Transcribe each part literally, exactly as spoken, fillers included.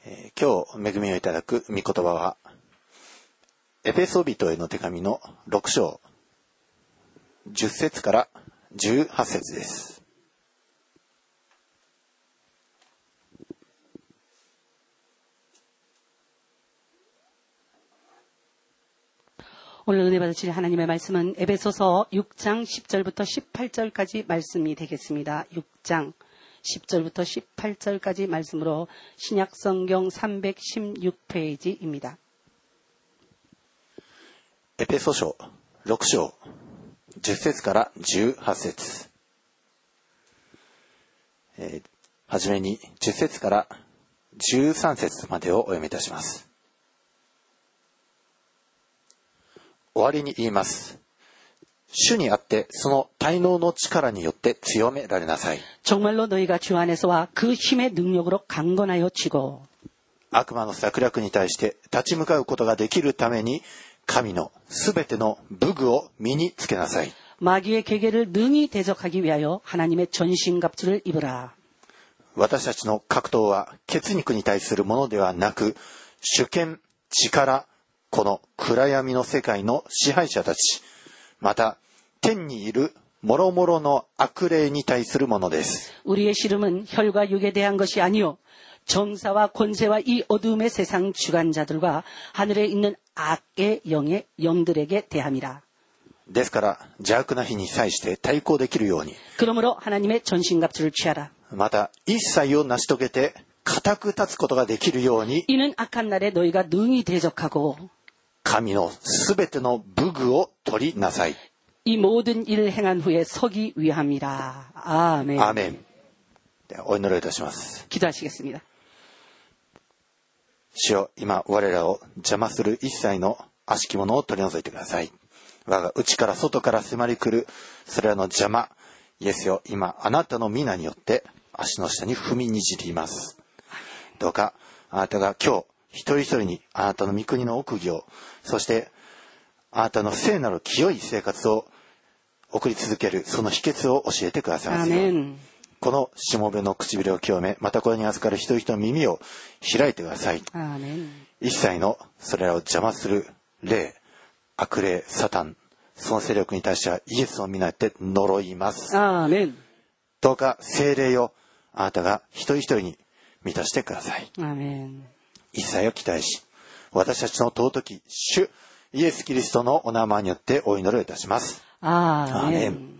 えー、今日恵みをいただく御言葉はエペソビトへの手紙のろく章じゅっ節からじゅうはち節です。 오늘 은혜 받으실 하나님의 말씀은 에베소서 육 장 십 절부터 십팔 절까지 말씀이 되겠습니다. 육 장 십 절부터 십팔 절까지 말씀으로 신약성경 삼백십육 페이지입니다. エペソ書ろく章じゅっ節からじゅうはち節、えー、はじめにじゅっ節からじゅうさん節までをお読みいたします。終わりに言います。主にあってその大能の力によって強められなさい。 정말로 너희가 주 안에서와 그 힘의 능력으로 강건하여 지고 悪魔の策略に対して立ち向かうことができるために神のすべての武具を身につけなさい。 마귀의 계계를 능히 대적하기 위하여 하나님의 전신갑주를 입으라. 私たちの格闘は血肉に対するものではなく、主権、力、この暗闇の世界の支配者たち、また天にいる諸々の悪霊に対するものです。 우리의 씨름은 혈과 육에 대한 것이 아니요 정사와 권세와 이 어두움의 세상 주관자들과 하늘에 있는 악의 영의 영들에게 대함이라. ですから邪悪な日に際して対抗できるように、 그러므로 하나님의 전신갑주를 취하라. また一切を成し遂げて固く立つことができるように、 이는 악한 날에 너희가 능히 대적하고 神のすべての武具を取りなさい。 이 모든 일을 행한 후에 서기 위함이라. 아멘. アーメン。ではお祈りいたします。 기도하시겠습니다. 主よ、今我らを邪魔する一切の悪しきものを取り除いてください。我が内から外から迫り来るそれらの邪魔、イエスよ、今あなたの皆によって足の下に踏みにじります。どうかあなたが今日一人一人にあなたの御国の奥義を、そしてあなたの聖なる清い生活を送り続けるその秘訣を教えてくださいますように。このしもべの唇を清め、またこれに預かる一人一人の耳を開いてください。一切のそれらを邪魔する霊、悪霊、サタン、その勢力に対してはイエスを皆って呪います。 アーメン。 どうか聖霊をあなたが一人一人に満たしてください。 アーメン。 一切を期待し、私たちの尊き主イエス・キリストのお名前によってお祈りをいたします。 アーメン。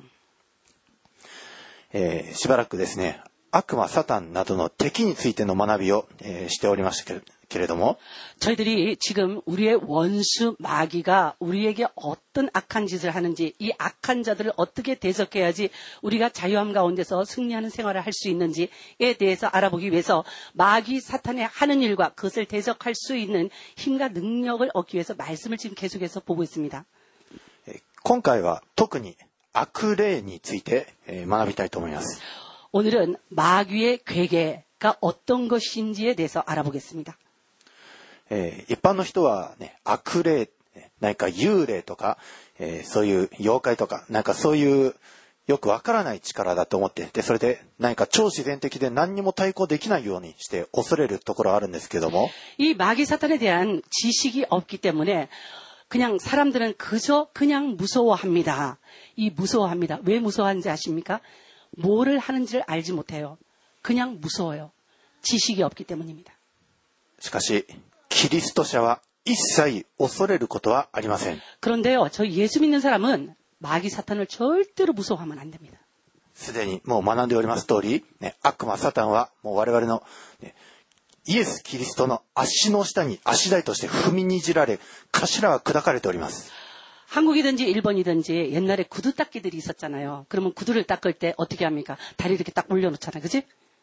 えー、しばらくですね、悪魔サタンなどの敵についての学びを、えー、しておりましたけれどけれども 저희들이 지금 우리의 원수 마귀가 우리에게 어떤 악한 짓을 하는지, 이 악한 자들을 어떻게 대적해야지 우리가 자유함 가운데서 승리하는 생활을 할 수 있는지에 대해서 알아보기 위해서 마귀 사탄의 하는 일과 그것을 대적할 수 있는 힘과 능력을 얻기 위해서 말씀을 지금 계속해서 보고 있습니다. 今回は特に悪霊について学びたいと思います。 오늘은 마귀의 괴계가 어떤 것인지에 대해서 알아보겠습니다. えー、一般の人は、ね、悪霊、何か幽霊とか、えー、そういう妖怪とか、なんかそういうよくわからない力だと思って、でそれで何か超自然的で何にも対抗できないようにして恐れるところあるんですけども、 이 마귀 사탄에 대한 지식이 없기 때문에 그냥 사람들은 그저 그냥 무서워합니다. 이 무서워합니다. 왜 무서워하는지 아십니까? 뭐를 하는지를 알지 못해요. 그냥 무서워요. 지식이 없기 때문입니다. しかしキリスト者は一切恐れることはありません。 그런데요, 저 예수 믿는 사람은 마귀 사탄을 절대로 무서워하면 안 됩니다. すでにもう学んでおります通り、ね、悪魔サタンはもう我々の、ね、イエス・キリストの足の下に足台として踏みにじられ、頭は砕かれております。 한국이든지 일본이든지 옛날에 구두 닦기들이 있었잖아요. 그러면 구두를 닦을 때 어떻게 합니까? 다리 이렇게 딱 올려놓잖아요. 그치?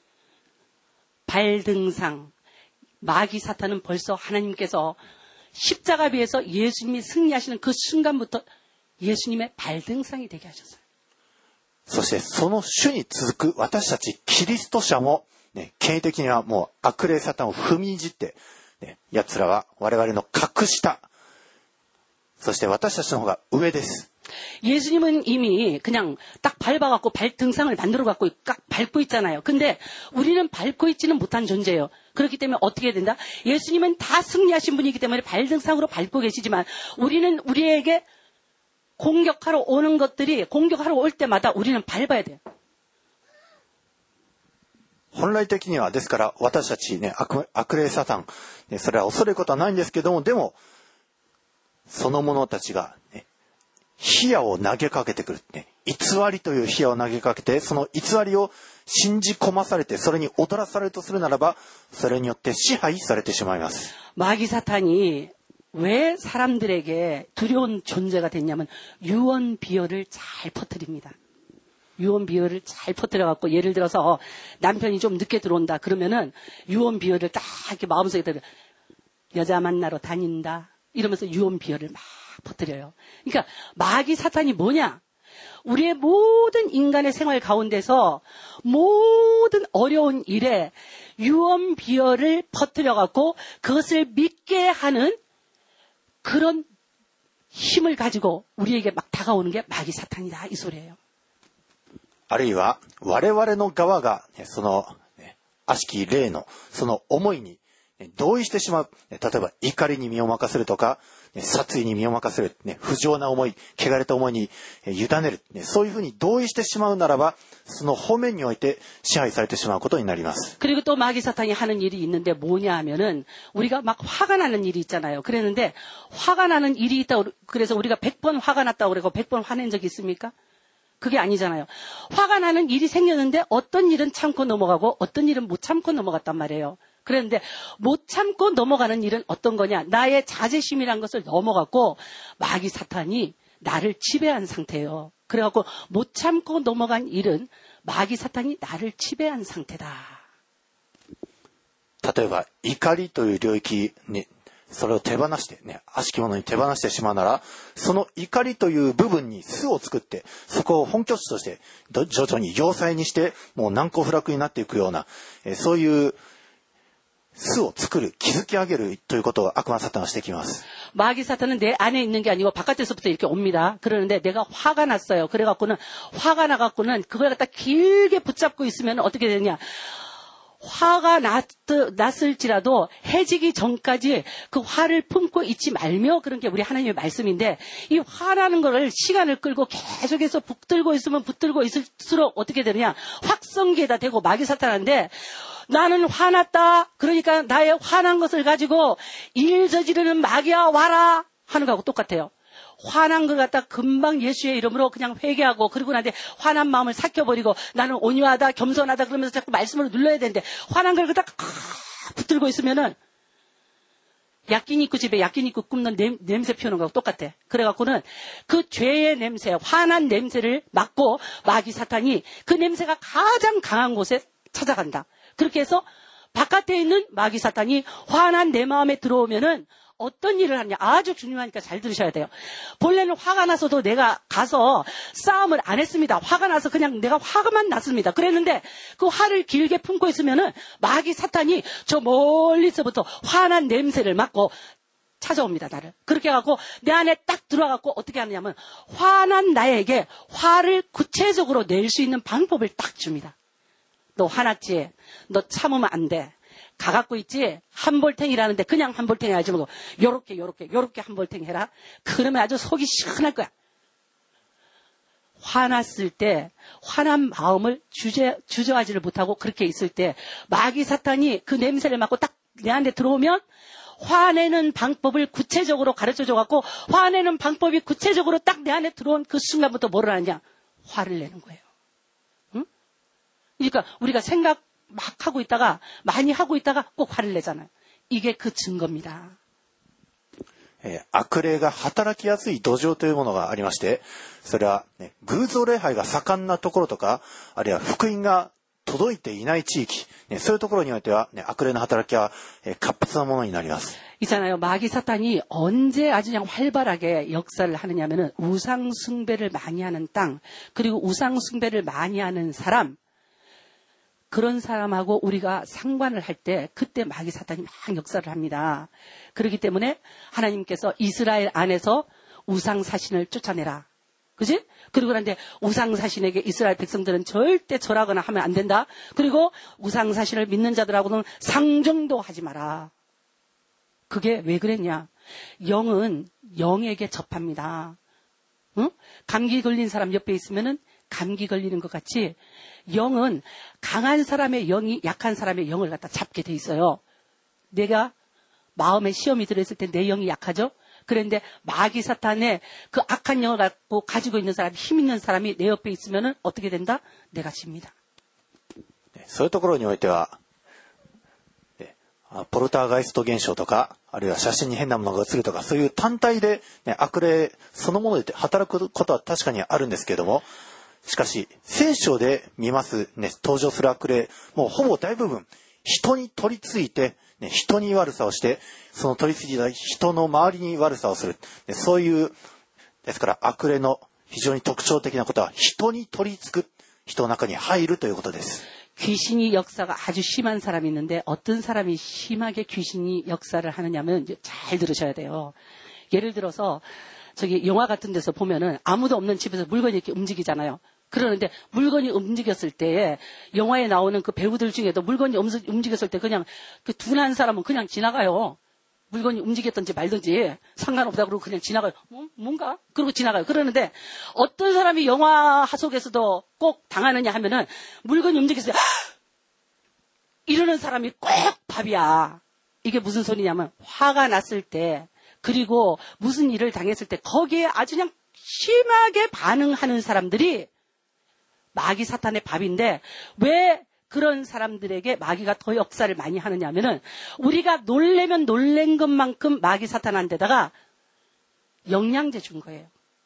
발등상. 마귀 사탄은 벌써 하나님께서 십자가 위에서 예수님이 승리하시는 그 순간부터 예수님의 발등상이 되게 하셨어요. そしてその主に続く私たちキリスト者も、ね、権威的にはもう悪霊サタンを踏みにじって、ね、奴らは我々の格下、そして私たちの方が上です。 예수님은 이미 그냥 딱 밟아갖고 발등상을 만들어갖고 딱 밟고 있잖아요. 근데 우리는 밟고 있지는 못한 존재예요. 그렇기 때문에 어떻게 해야 된다? 예수님은 다 승리하신 분이기 때문에 발등상으로 밟고 계시지만 우리는 우리에게 공격하러 오는 것들이 공격하러 올 때마다 우리는 밟아야 돼요. 本来的には、ですから、私たちね、悪、悪霊サタン、ね、それは恐れることはないんですけども、でも、その者たちが、ね、火矢を投げかけてくる、ね。偽りという火矢を投げかけて、その偽りを信じ込まされて、それに踊らされるとするならば、それによって支配されてしまいます。 마귀 사탄이 왜 사람들에게 두려운 존재가 됐냐면 유언 비어를 잘 퍼뜨립니다. 유언 비어를 잘 퍼뜨려갖고 예를 들어서 남편이 좀 늦게 들어온다 그러면은 유언 비어를 딱 이렇게 마음속에 들어 여자 만나러 다닌다 이러면서 유언 비어를 막 퍼뜨려요. 그러니까 마귀 사탄이 뭐냐? 우리의 모든 인간의 생활 가운데서 모든 어려운 일에 유언 비어를 퍼뜨려갖고 그것을 믿게 하는 그런 힘을 가지고 우리에게 막 다가오는 게 마귀 사탄이다 이 소리예요. あるいは我々の側がその悪しき霊のその思いに同意してしまう。例えば怒りに身を任せるとか殺意に身を任せる、不浄な思い、汚れた思いに委ねる、そういうふうに同意してしまうならばその方面において支配されてしまうことになります。 그리고 또 마귀 사탄이 하는 일이 있는데 뭐냐 하면은 우리가 막 화가 나는 일이 있잖아요. 그랬는데 화가 나는 일이 있다 그래서 우리가 백 번 화가 났다고 그러고 백 번 화낸 적이 있습니까? 그게 아니잖아요. 화가 나는 일이 생겼는데 어떤 일은 참고 넘어가고 어떤 일은 못 참고 넘어갔단 말이에요. 그랬는데 못 참고 넘어가는 일은 어떤 거냐? 나의 자제심이란 것을 넘어갔고 마귀 사탄이 나를 지배한 상태예요. 그래갖고 못 참고 넘어간 일은 마귀 사탄이 나를 지배한 상태다. 例えば怒りという領域にそれを手放してね、悪しきものに手放してしまうなら、その怒りという部分に巣を作って、そこを本拠地として徐々に要塞にして、もう難攻不落になっていくような、えそういう巣を作る、築き上げるということを悪魔サタンはしてきます。 마귀 사탄은 내 안에 있는 게 아니고 바깥에서부터 이렇게 옵니다. 그러는데 내가 화가 났어요. 그래갖고는 화가 나갖고는 그걸 갖다 길게 붙잡고 있으면 어떻게 되냐? 화가 났, 났을지라도 해지기 전까지 그 화를 품고 있지 말며 그런 게 우리 하나님의 말씀인데 이 화나는 거를 시간을 끌고 계속해서 붙들고 있으면 붙들고 있을수록 어떻게 되느냐 확성기에다 대고 마귀 사탄한데 나는 화났다 그러니까 나의 화난 것을 가지고 일 저지르는 마귀야 와라 하는 거하고 똑같아요. 화난 걸 갖다 금방 예수의 이름으로 그냥 회개하고 그리고 나한테 화난 마음을 삭혀버리고 나는 온유하다 겸손하다 그러면서 자꾸 말씀으로 눌러야 되는데 화난 걸 갖다 붙들고 있으면은 야끼니쿠 집에 야끼니쿠 굽는 냄, 냄새 피우는 거하고 똑같아. 그래갖고는 그 죄의 냄새 화난 냄새를 맡고 마귀 사탄이 그 냄새가 가장 강한 곳에 찾아간다. 그렇게 해서 바깥에 있는 마귀 사탄이 화난 내 마음에 들어오면은 어떤 일을 하느냐 아주 중요하니까 잘 들으셔야 돼요. 본래는 화가 나서도 내가 가서 싸움을 안 했습니다. 화가 나서 그냥 내가 화가만 났습니다. 그랬는데 그 화를 길게 품고 있으면은 마귀 사탄이 저 멀리서부터 화난 냄새를 맡고 찾아옵니다. 나를. 그렇게 해갖고 내 안에 딱 들어와갖고 어떻게 하느냐면 화난 나에게 화를 구체적으로 낼 수 있는 방법을 딱 줍니다. 너 화났지? 너 참으면 안 돼. 가갖고 있지? 한볼탱이라는데 그냥 한볼탱이 하지 말고 요렇게 요렇게 요렇게 한볼탱이 해라. 그러면 아주 속이 시원할 거야. 화났을 때 화난 마음을 주저, 주저하지를 못하고 그렇게 있을 때 마귀 사탄이 그 냄새를 맡고 딱 내 안에 들어오면 화내는 방법을 구체적으로 가르쳐줘 갖고 화내는 방법이 구체적으로 딱 내 안에 들어온 그 순간부터 뭐를 하느냐? 화를 내는 거예요. 응? 그러니까 우리가 생각 막 하고 있다가 많이 하고 있다가 꼭 화를 내잖아요. 이게 그 증거입니다. 悪霊が働きやすい土壌というものがありまして、それは、ね、偶像礼拝が盛んなところとか、あるいは福音が届いていない地域、ね、そういうところにおいては、ね、悪霊の働きは、えー、活発なものになります。 있잖아요. 마귀 사탄이 언제 아주 그냥 활발하게 역사를 하느냐면은 우상 숭배를 많이 하는 땅, 그리고 우상 숭배를 많이 하는 사람, 그런 사람하고 우리가 상관을 할 때 그때 마귀 사탄이 막 역사를 합니다. 그렇기 때문에 하나님께서 이스라엘 안에서 우상 사신을 쫓아내라. 그지? 그리고 그런데 우상사신에게 이스라엘 백성들은 절대 절하거나 하면 안 된다. 그리고 우상사신을 믿는 자들하고는 상종도 하지 마라. 그게 왜 그랬냐? 영은 영에게 접합니다. 응? 감기 걸린 사람 옆에 있으면은 감기 걸리는 것 같이 영은 강한 사람의 영이 약한 사람의 영을 갖다 잡게 돼 있어요. 내가 마음에 시험이 들어있을 때 내 영이 약하죠? 그런데 마귀 사탄의 그 악한 영을 갖고 가지고 있는 사람, 힘 있는 사람이 내 옆에 있으면은 어떻게 된다? 내가 집니다. そういうところにおいては、ポルターガイスト現象とか、あるいは写真に変なものが映るとか、そういう単体で、ね、悪霊そのもので働くことは確かにあるんですけれども、しかし、聖書で見ます、ね、登場する悪霊、もうほぼ大部分、人に取り付いて、ね、人に悪さをして、その取り付いた人の周りに悪さをする。ね、そういう、ですから悪霊の非常に特徴的なことは、人に取り付く、人の中に入るということです。 귀신이 역사가 아주 심한 사람이 있는데 어떤 사람이 심하게 귀신이 역사를 하느냐면 잘 들으셔야 돼요. 예를 들어서 저기 영화 같은 데서 보면은 아무도 없는 집에서 물건이 이렇게 움직이잖아요. 그러는데 물건이 움직였을 때 영화에 나오는 그 배우들 중에도 물건이 움직였을 때 그냥 그 둔한 사람은 그냥 지나가요. 물건이 움직였든지 말든지 상관없다 그러고 그냥 지나가요. 뭐, 뭔가? 그러고 지나가요. 그러는데 어떤 사람이 영화 속에서도 꼭 당하느냐 하면은 물건이 움직였어요. 이러는 사람이 꼭 밥이야. 이게 무슨 소리냐면 화가 났을 때 그리고 무슨 일을 당했을 때 거기에 아주 그냥 심하게 반응하는 사람들이 마귀 사탄의 밥인데 왜 그런 사람들에게 마귀가 더 역사를 많이 하느냐 하면은 우리가 놀래면 놀란 것만큼 마귀 사탄한테다가 영양제 준 거예요.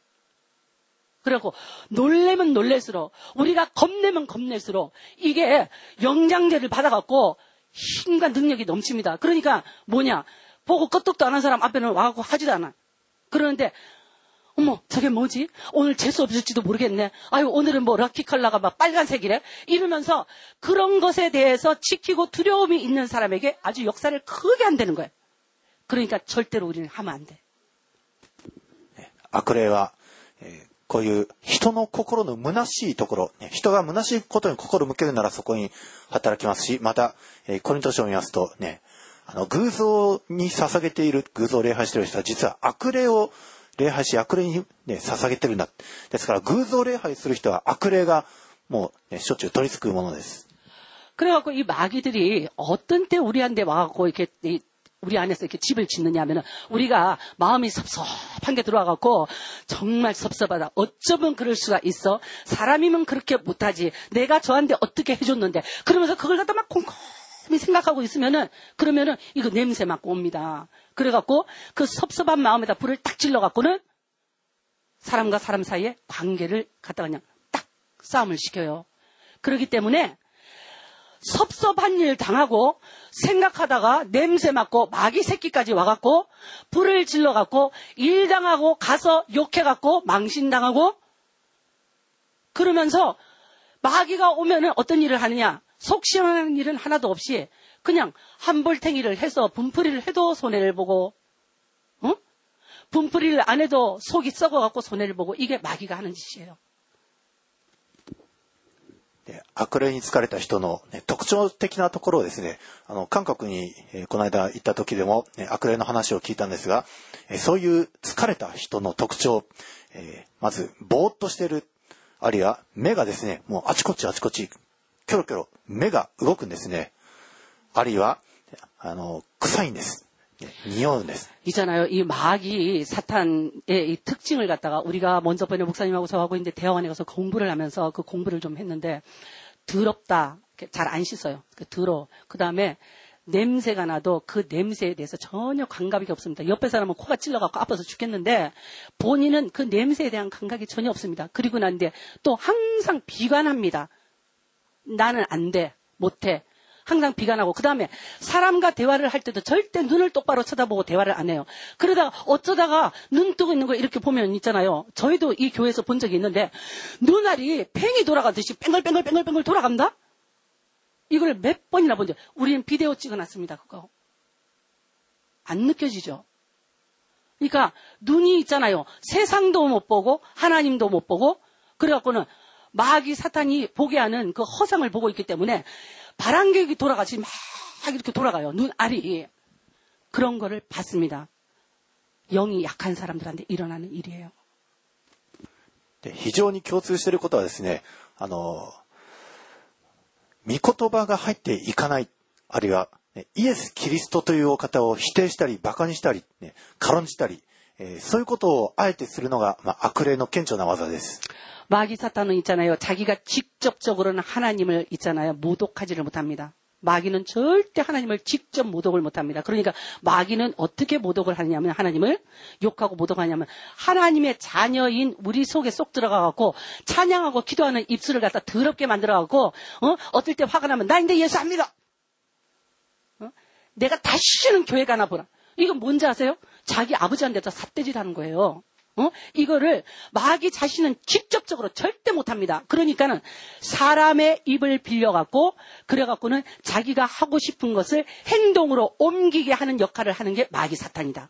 그리고 놀래면 놀랄수록 우리가 겁내면 겁낼수록 이게 영양제를 받아갖고 힘과 능력이 넘칩니다. 그러니까 뭐냐 보고 끄떡도 안 한 사람 앞에는 와갖고 하지도 않아. 그러는데 어머 저게 뭐지? 오늘 재수 없을지도 모르겠네. 아유 오늘은 뭐 럭키 컬러가 막 빨간색이래. 이러면서 그런 것에 대해서 지키고 두려움이 있는 사람에게 아주 역사를 크게 한다는 거예요. 그러니까 절대로 우리는 하면 안 돼. 悪霊は、えー、こういう人の心の虚しいところ、人が虚しいことに心を向けるならそこに働きますし、また、えー、コリント書を見ますとね、あの偶像に捧げている偶像を礼拝している人は実は悪霊を礼拝し悪霊に、ね、捧げてるんだ。ですから偶像礼拝する人は悪霊がもう、ね、しょっちゅう取り付くものです。 그래갖고 이 마귀들이 어떤 때 우리한테 와갖고 이렇게 우리 안에서 이렇게 집을 짓느냐 하면은 우리가 마음이 섭섭한 게 들어와갖고 정말 섭섭하다. 어쩌면 그럴 수가 있어. 사람이면 그렇게 못하지. 내가 저한테 어떻게 해줬는데. 그러면서 그걸 갖다 막 곰곰이 생각하고 있으면은 그러면은 이거 냄새 맡고 옵니다. 그래갖고 그 섭섭한 마음에다 불을 딱 질러갖고는 사람과 사람 사이에 관계를 갖다가 그냥 딱 싸움을 시켜요. 그렇기 때문에 섭섭한 일 당하고 생각하다가 냄새 맡고 마귀 새끼까지 와갖고 불을 질러갖고 일 당하고 가서 욕해갖고 망신당하고 그러면서 마귀가 오면은 어떤 일을 하느냐 속 시원한 일은 하나도 없이 그냥 한볼탱이를 해서 분풀이를 해도 손해를 보고 어? 분풀이를 안 해도 속이 썩어갖고 손해를 보고 이게 마귀가 하는 짓이에요. 悪霊に疲れた人の、ね、特徴的なところをですね、あの韓国に、えー、この間行った時でも、ね、悪霊の話を聞いたんですが、えー、そういう疲れた人の特徴、えー、まずぼーっとしている、あるいは目がですね、もうあちこちあちこちキョロキョロ目が動くんですね。あるいはあの臭いんです。匂うんです。 있잖아요. 이 마귀 사탄의 이 특징을 갖다가 우리가 먼저 번에 목사님하고 저하고 있는데 대학원에 가서 공부를 하면서 그 공부를 좀 했는데 더럽다. 잘 안 씻어요. 더러. 그다음에 냄새가 나도 그 냄새에 대해서 전혀 감각이 없습니다. 옆에 사람은 코가 찔러갖고 아파서 죽겠는데 본인은 그 냄새에 대한 감각이 전혀 없습니다. 그리고 난데 또 항상 비관합니다. 나는 안 돼. 못해. 항상 비관하고 그 다음에 사람과 대화를 할 때도 절대 눈을 똑바로 쳐다보고 대화를 안 해요. 그러다가 어쩌다가 눈 뜨고 있는 거 이렇게 보면 있잖아요. 저희도 이 교회에서 본 적이 있는데 눈알이 팽이 돌아가듯이 뺑글뺑글뺑글뺑글 돌아간다? 이걸 몇 번이나 본 적. 우리는 비디오 찍어놨습니다. 그거. 안 느껴지죠? 그러니까 눈이 있잖아요. 세상도 못 보고 하나님도 못 보고 그래갖고는 마귀 사탄이 보게 하는 그 허상을 보고 있기 때문에 바람개기 돌아가지 막 이렇게 돌아가요. 눈알이. 그런 거를 봤습니다. 영이 약한 사람들한테 일어나는 일이에요. 非常に共通していることはですね、あの、御言葉が入っていかない、あるいは、ね、イエス・キリストというお方を否定したり、馬鹿にしたり、ね、軽んじたり、えー、そういうことをあえてするのが、まあ、悪霊の顕著な技です。 마귀 사탄은 있잖아요. 자기가 직접적으로는 하나님을 있잖아요. 모독하지를 못합니다. 마귀는 절대 하나님을 직접 모독을 못합니다. 그러니까 마귀는 어떻게 모독을 하냐면 하나님을 욕하고 모독하냐면 하나님의 자녀인 우리 속에 쏙 들어가갖고 찬양하고 기도하는 입술을 갖다 더럽게 만들어갖고 어? 어떨 때 화가 나면 나 이제 예수 안 믿어. 어? 내가 다시는 교회 가나 보라. 이건 뭔지 아세요? 자기 아버지한테서 삿대질 하는 거예요. 어? 이거를 마귀 자신은 직접적으로 절대 못합니다. 그러니까는 사람의 입을 빌려갖고 그래갖고는 자기가 하고 싶은 것을 행동으로 옮기게 하는 역할을 하는 게 마귀 사탄이다.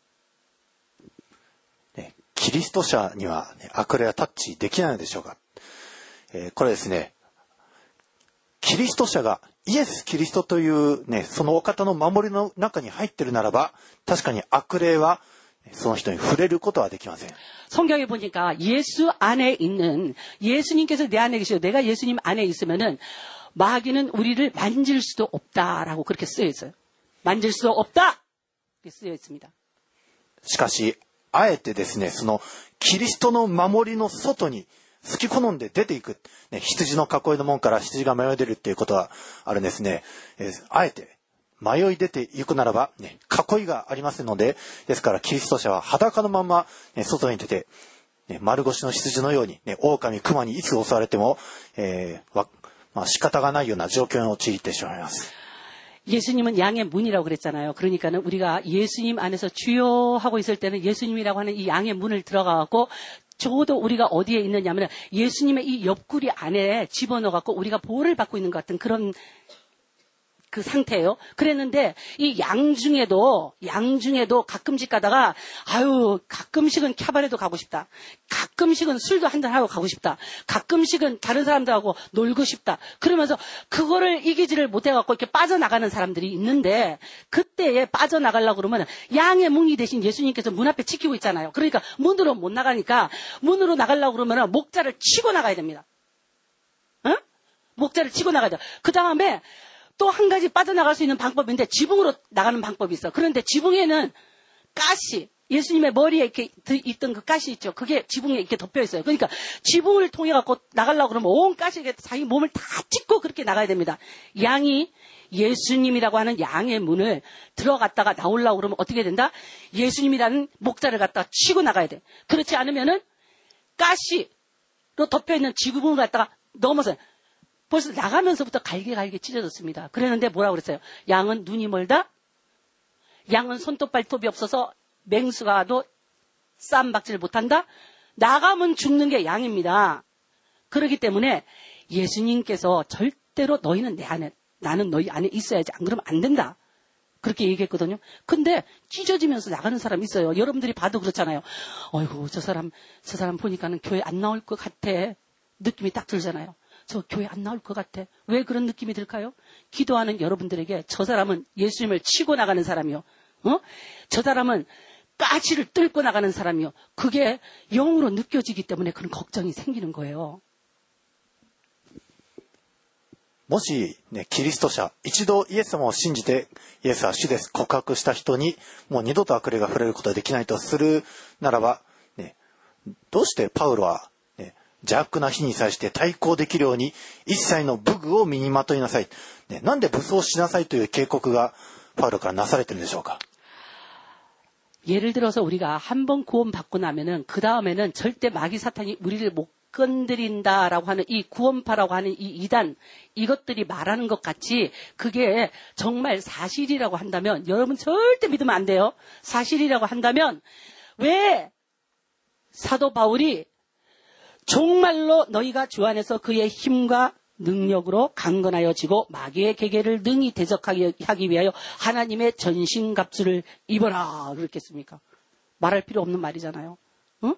네, キリスト者には、ね、悪霊はタッチできないのでしょうか。えー、これですね、キリスト者がイエス・キリストというね、そのお方の守りの中に入っているならば、確かに悪霊はその人に触れることはできません。 성경에 보니까 예수 안에 있는 예수님께서 내 안에 계시고 내가 예수님 안에 있으면은 마귀는 우리를 만질 수도 없다라고 그렇게 쓰여 있어요. 만질 수 없다 이렇게 쓰여 있습니다. しかしあえてですね、そのキリストの守りの外に好き好んで出ていく、ね、羊の囲いの門から羊が迷い出るっていうことはあるんですね。えー、あえて迷い出ていくならば、ね、囲いがありませんので、ですからキリスト者は裸のまま、ね、外に出て、ね、丸腰の羊のように、ね、狼、熊にいつ襲われても、えーわまあ、仕方がないような状況に陥ってしまいます。 예수님은 양의 문이라고 그랬잖아요. 그러니까는 우리가 예수님 안에서 주여 하고 있을 때는 예수님이라고 하는 이 양의 문을 들어가고 적어도 우리가 어디에 있느냐면 예수님의 이 옆구리 안에 집어넣어갖고 우리가 보호를 받고 있는 것 같은 그런 그 상태예요. 그랬는데 이 양 중에도 양 중에도 가끔씩 가다가 아유 가끔씩은 캬바레도 가고 싶다. 가끔씩은 술도 한잔 하고 가고 싶다. 가끔씩은 다른 사람들하고 놀고 싶다. 그러면서 그거를 이기지를 못해갖고 이렇게 빠져나가는 사람들이 있는데 그때에 빠져나가려고 그러면 양의 문이 대신 예수님께서 문 앞에 지키고 있잖아요. 그러니까 문으로 못 나가니까 문으로 나가려고 그러면 목자를 치고 나가야 됩니다. 응? 목자를 치고 나가야 돼. 그 다음에 또 한 가지 빠져나갈 수 있는 방법인데 지붕으로 나가는 방법이 있어. 그런데 지붕에는 가시, 예수님의 머리에 이렇게 있던 그 가시 있죠. 그게 지붕에 이렇게 덮여 있어요. 그러니까 지붕을 통해 갖고 나가려고 그러면 온 가시에 자기 몸을 다 찍고 그렇게 나가야 됩니다. 양이 예수님이라고 하는 양의 문을 들어갔다가 나오려고 그러면 어떻게 된다? 예수님이라는 목자를 갖다가 치고 나가야 돼. 그렇지 않으면은 가시로 덮여 있는 지붕을 갖다가 넘어서요. 벌써 나가면서부터 갈게갈게 찢어졌습니다. 그랬는데 뭐라고 그랬어요? 양은 눈이 멀다? 양은 손톱 발톱이 없어서 맹수가 와도 쌈박질 못한다? 나가면 죽는 게 양입니다. 그렇기 때문에 예수님께서 절대로 너희는 내 안에, 나는 너희 안에 있어야지. 안 그러면 안 된다. 그렇게 얘기했거든요. 근데 찢어지면서 나가는 사람이 있어요. 여러분들이 봐도 그렇잖아요. 어이구, 저 사람, 저 사람 보니까는 교회 안 나올 것 같아. 느낌이 딱 들잖아요. 저 교회 안 나올 것 같아. 왜 그런 느낌이 들까요? 기도하는 여러분들에게 저 사람은 예수님을 치고 나가는 사람이요. 어? 저 사람은 가시를 뚫고 나가는 사람이요. 그게 영으로 느껴지기 때문에 그런 걱정이 생기는 거예요. もし、ね、キリスト者、一度イエス様を信じて、イエスは主です告白した人に、もう二度と悪霊が触れることができないとするならば、ね、どうしてパウロは、邪悪な火に際して対抗できるように一切の武具を身にまといなさい。ね、なんで武装しなさいという警告がパウロからなされているんでしょうか。 예를 들어서 우리가 한번 구원받고 나면은 그 다음에는 절대 마귀 사탄이 우리를 못 건드린다라고 하는 이 구원파라고 하는 이 이단 이것들이 말하는 것 같이 그게 정말 사실이라고 한다면 여러분 절대 믿으면 안 돼요. 사실이라고 한다면 왜 사도 바울이 정말로 너희가 주 안에서 그의 힘과 능력으로 강건하여지고 마귀의 계계를 능히 대적하기 위하여 하나님의 전신갑주를 입어라 그랬겠습니까? 말할 필요 없는 말이잖아요. 응?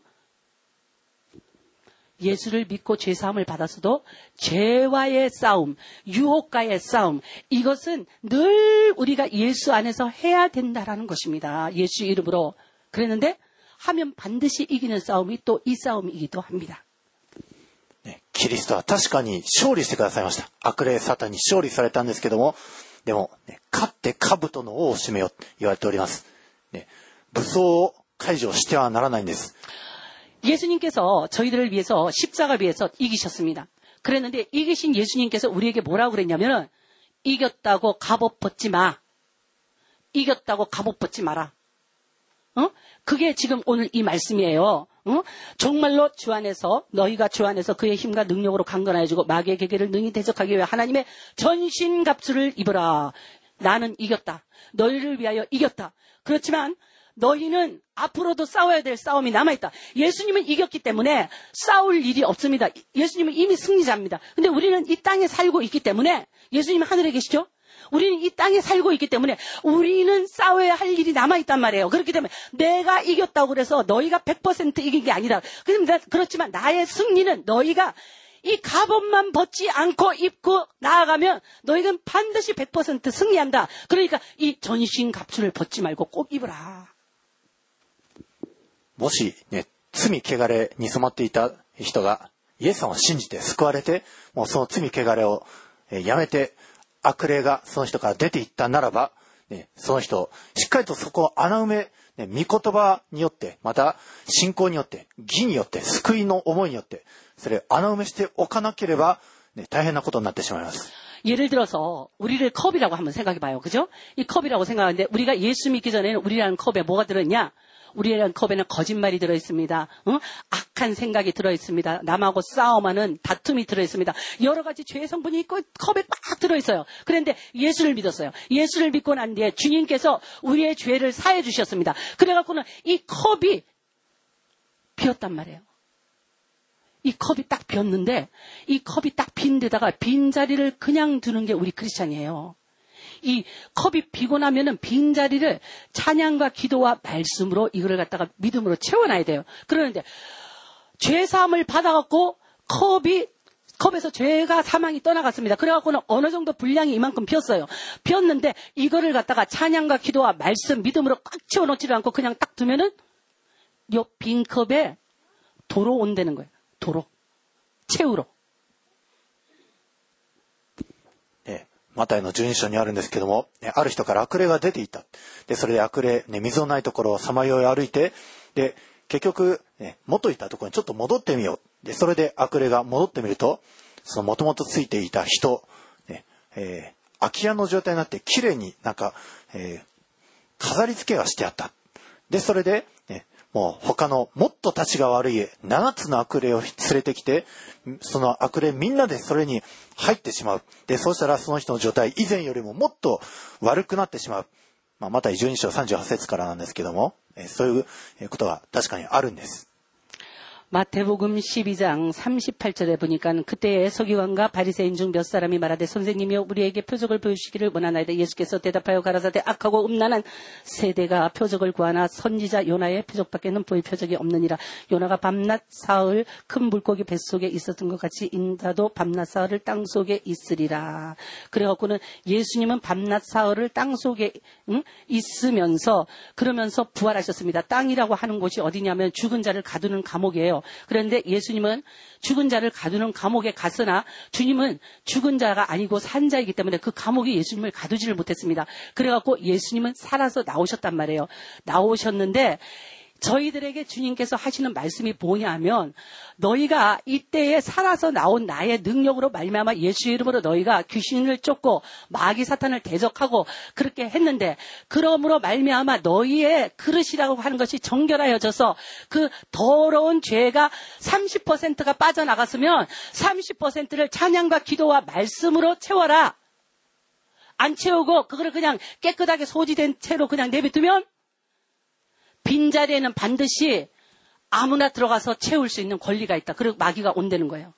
예수를 믿고 죄사함을 받았어도 죄와의 싸움, 유혹과의 싸움, 이것은 늘 우리가 예수 안에서 해야 된다라는 것입니다. 예수 이름으로. 그랬는데 하면 반드시 이기는 싸움이 또 이 싸움이기도 합니다. ね、キリストは確かに勝利してくださいました。悪霊サタンに勝利されたんですけども、でも、ね、勝って兜の王を締めよと言われております。ね、武装を解除してはならないんです。 예수님께서 저희들을 위해서 십자가 위해서 이기셨습니다. 그랬는데 이기신 예수님께서 우리에게 뭐라고 그랬냐면은 이겼다고 갑옷 벗지 마. 이겼다고 갑옷 벗지 마라. 어? 그게 지금 오늘 이 말씀이에요. 어? 정말로 주 안에서 너희가 주 안에서 그의 힘과 능력으로 강건하여지고 마귀의 계계를 능히 대적하기 위해 하나님의 전신갑주를 입으라. 나는 이겼다. 너희를 위하여 이겼다. 그렇지만 너희는 앞으로도 싸워야 될 싸움이 남아있다. 예수님은 이겼기 때문에 싸울 일이 없습니다. 예수님은 이미 승리자입니다. 근데 우리는 이 땅에 살고 있기 때문에 예수님은 하늘에 계시죠? 우리는 이 땅에 살고 있기 때문에 우리는 싸워야 할 일이 남아있단 말이에요. 그렇기 때문에 내가 이겼다고 그래서 너희가 백 퍼센트 이긴 게 아니다. 그렇지만 나의 승리는 너희가 이 갑옷만 벗지 않고 입고 나아가면 너희는 반드시 백 퍼센트 승리한다. 그러니까 이 전신 갑주를 벗지 말고 꼭 입으라. もしね、罪汚れに染まっていた人がイエス様を信じて救われて、もうその罪汚れをやめて悪霊がその人から出ていったならば、ね、その人しっかりとそこを穴埋め、ね、御言葉によってまた信仰によって義によって救いの思いによってそれを穴埋めしておかなければ、ね、大変なことになってしまいます。 예를 들어서 우리를 컵이라고 한번 생각해 봐요. 그죠? 이 컵이라고 생각하는데 우리가 예수 믿기 전에는 우리라는 컵에 뭐가 들어있냐? 우리라는 컵에는 거짓말이 들어있습니다. 어? 악한 생각이 들어있습니다. 남하고 싸움하는 다툼이 들어있습니다. 여러 가지 죄의 성분이 있고 컵에 막 들어있어요. 그런데 예수를 믿었어요. 예수를 믿고 난 뒤에 주님께서 우리의 죄를 사해 주셨습니다. 그래갖고는 이 컵이 비었단 말이에요. 이 컵이 딱 비었는데 이 컵이 딱 빈 데다가 빈자리를 그냥 두는 게 우리 크리스찬이에요. 이 컵이 비고 나면은 빈자리를 찬양과 기도와 말씀으로 이거를 갖다가 믿음으로 채워놔야 돼요. 그러는데 죄사함을 받아갖고 컵이 컵에서 죄가 사망이 떠나갔습니다. 그래갖고는 어느 정도 분량이 이만큼 비었어요. 비었는데 이거를 갖다가 찬양과 기도와 말씀 믿음으로 꽉 채워놓지를 않고 그냥 딱 두면은 요 빈 컵에 도로 온다는 거예요. 도로 채우러. マタイのじゅうに章にあるんですけども、ある人から悪霊が出ていた。で、それで悪霊、ね、水のないところをさまよい歩いて、で、結局、ね、元いたところにちょっと戻ってみよう。で、それで悪霊が戻ってみると、その元々ついていた人、ね、えー、空き家の状態になって綺麗になんか、えー、飾り付けがしてあった。で、それで、ね、もう他のもっと立ちが悪いななつの悪霊を連れてきて、その悪霊みんなでそれに入ってしまう。で、そうしたらその人の状態以前よりももっと悪くなってしまう。まあ、またじゅうに章さんじゅうはち節からなんですけども、そういうことが確かにあるんです。 마태복음 십이 장 삼십팔 절에 보니까 그때에 서기관과 바리새인 중 몇 사람이 말하되 선생님이여 우리에게 표적을 보여주시기를 원하나이다. 예수께서 대답하여 가라사대 악하고 음란한 세대가 표적을 구하나 선지자 요나의 표적밖에는 보일 표적이 없느니라. 요나가 밤낮 사흘 큰 물고기 뱃속에 있었던 것 같이 인자도 밤낮 사흘을 땅속에 있으리라. 그래갖고는 예수님은 밤낮 사흘을 땅속에 응? 있으면서 그러면서 부활하셨습니다. 땅이라고 하는 곳이 어디냐면 죽은 자를 가두는 감옥이에요. 그런데 예수님은 죽은 자를 가두는 감옥에 갔으나 주님은 죽은 자가 아니고 산 자이기 때문에 그 감옥이 예수님을 가두지를 못했습니다. 그래갖고 예수님은 살아서 나오셨단 말이에요. 나오셨는데 저희들에게 주님께서 하시는 말씀이 뭐냐면 너희가 이때에 살아서 나온 나의 능력으로 말미암아 예수의 이름으로 너희가 귀신을 쫓고 마귀 사탄을 대적하고 그렇게 했는데 그러므로 말미암아 너희의 그릇이라고 하는 것이 정결하여져서 그 더러운 죄가 삼십 퍼센트가 빠져나갔으면 삼십 퍼센트를 찬양과 기도와 말씀으로 채워라. 안 채우고 그거를 그냥 깨끗하게 소지된 채로 그냥 내비두면 빈자리에는 반드시 아무나 들어가서 채울 수 있는 권리가 있다. 그리고 마귀가 온다는 거예요.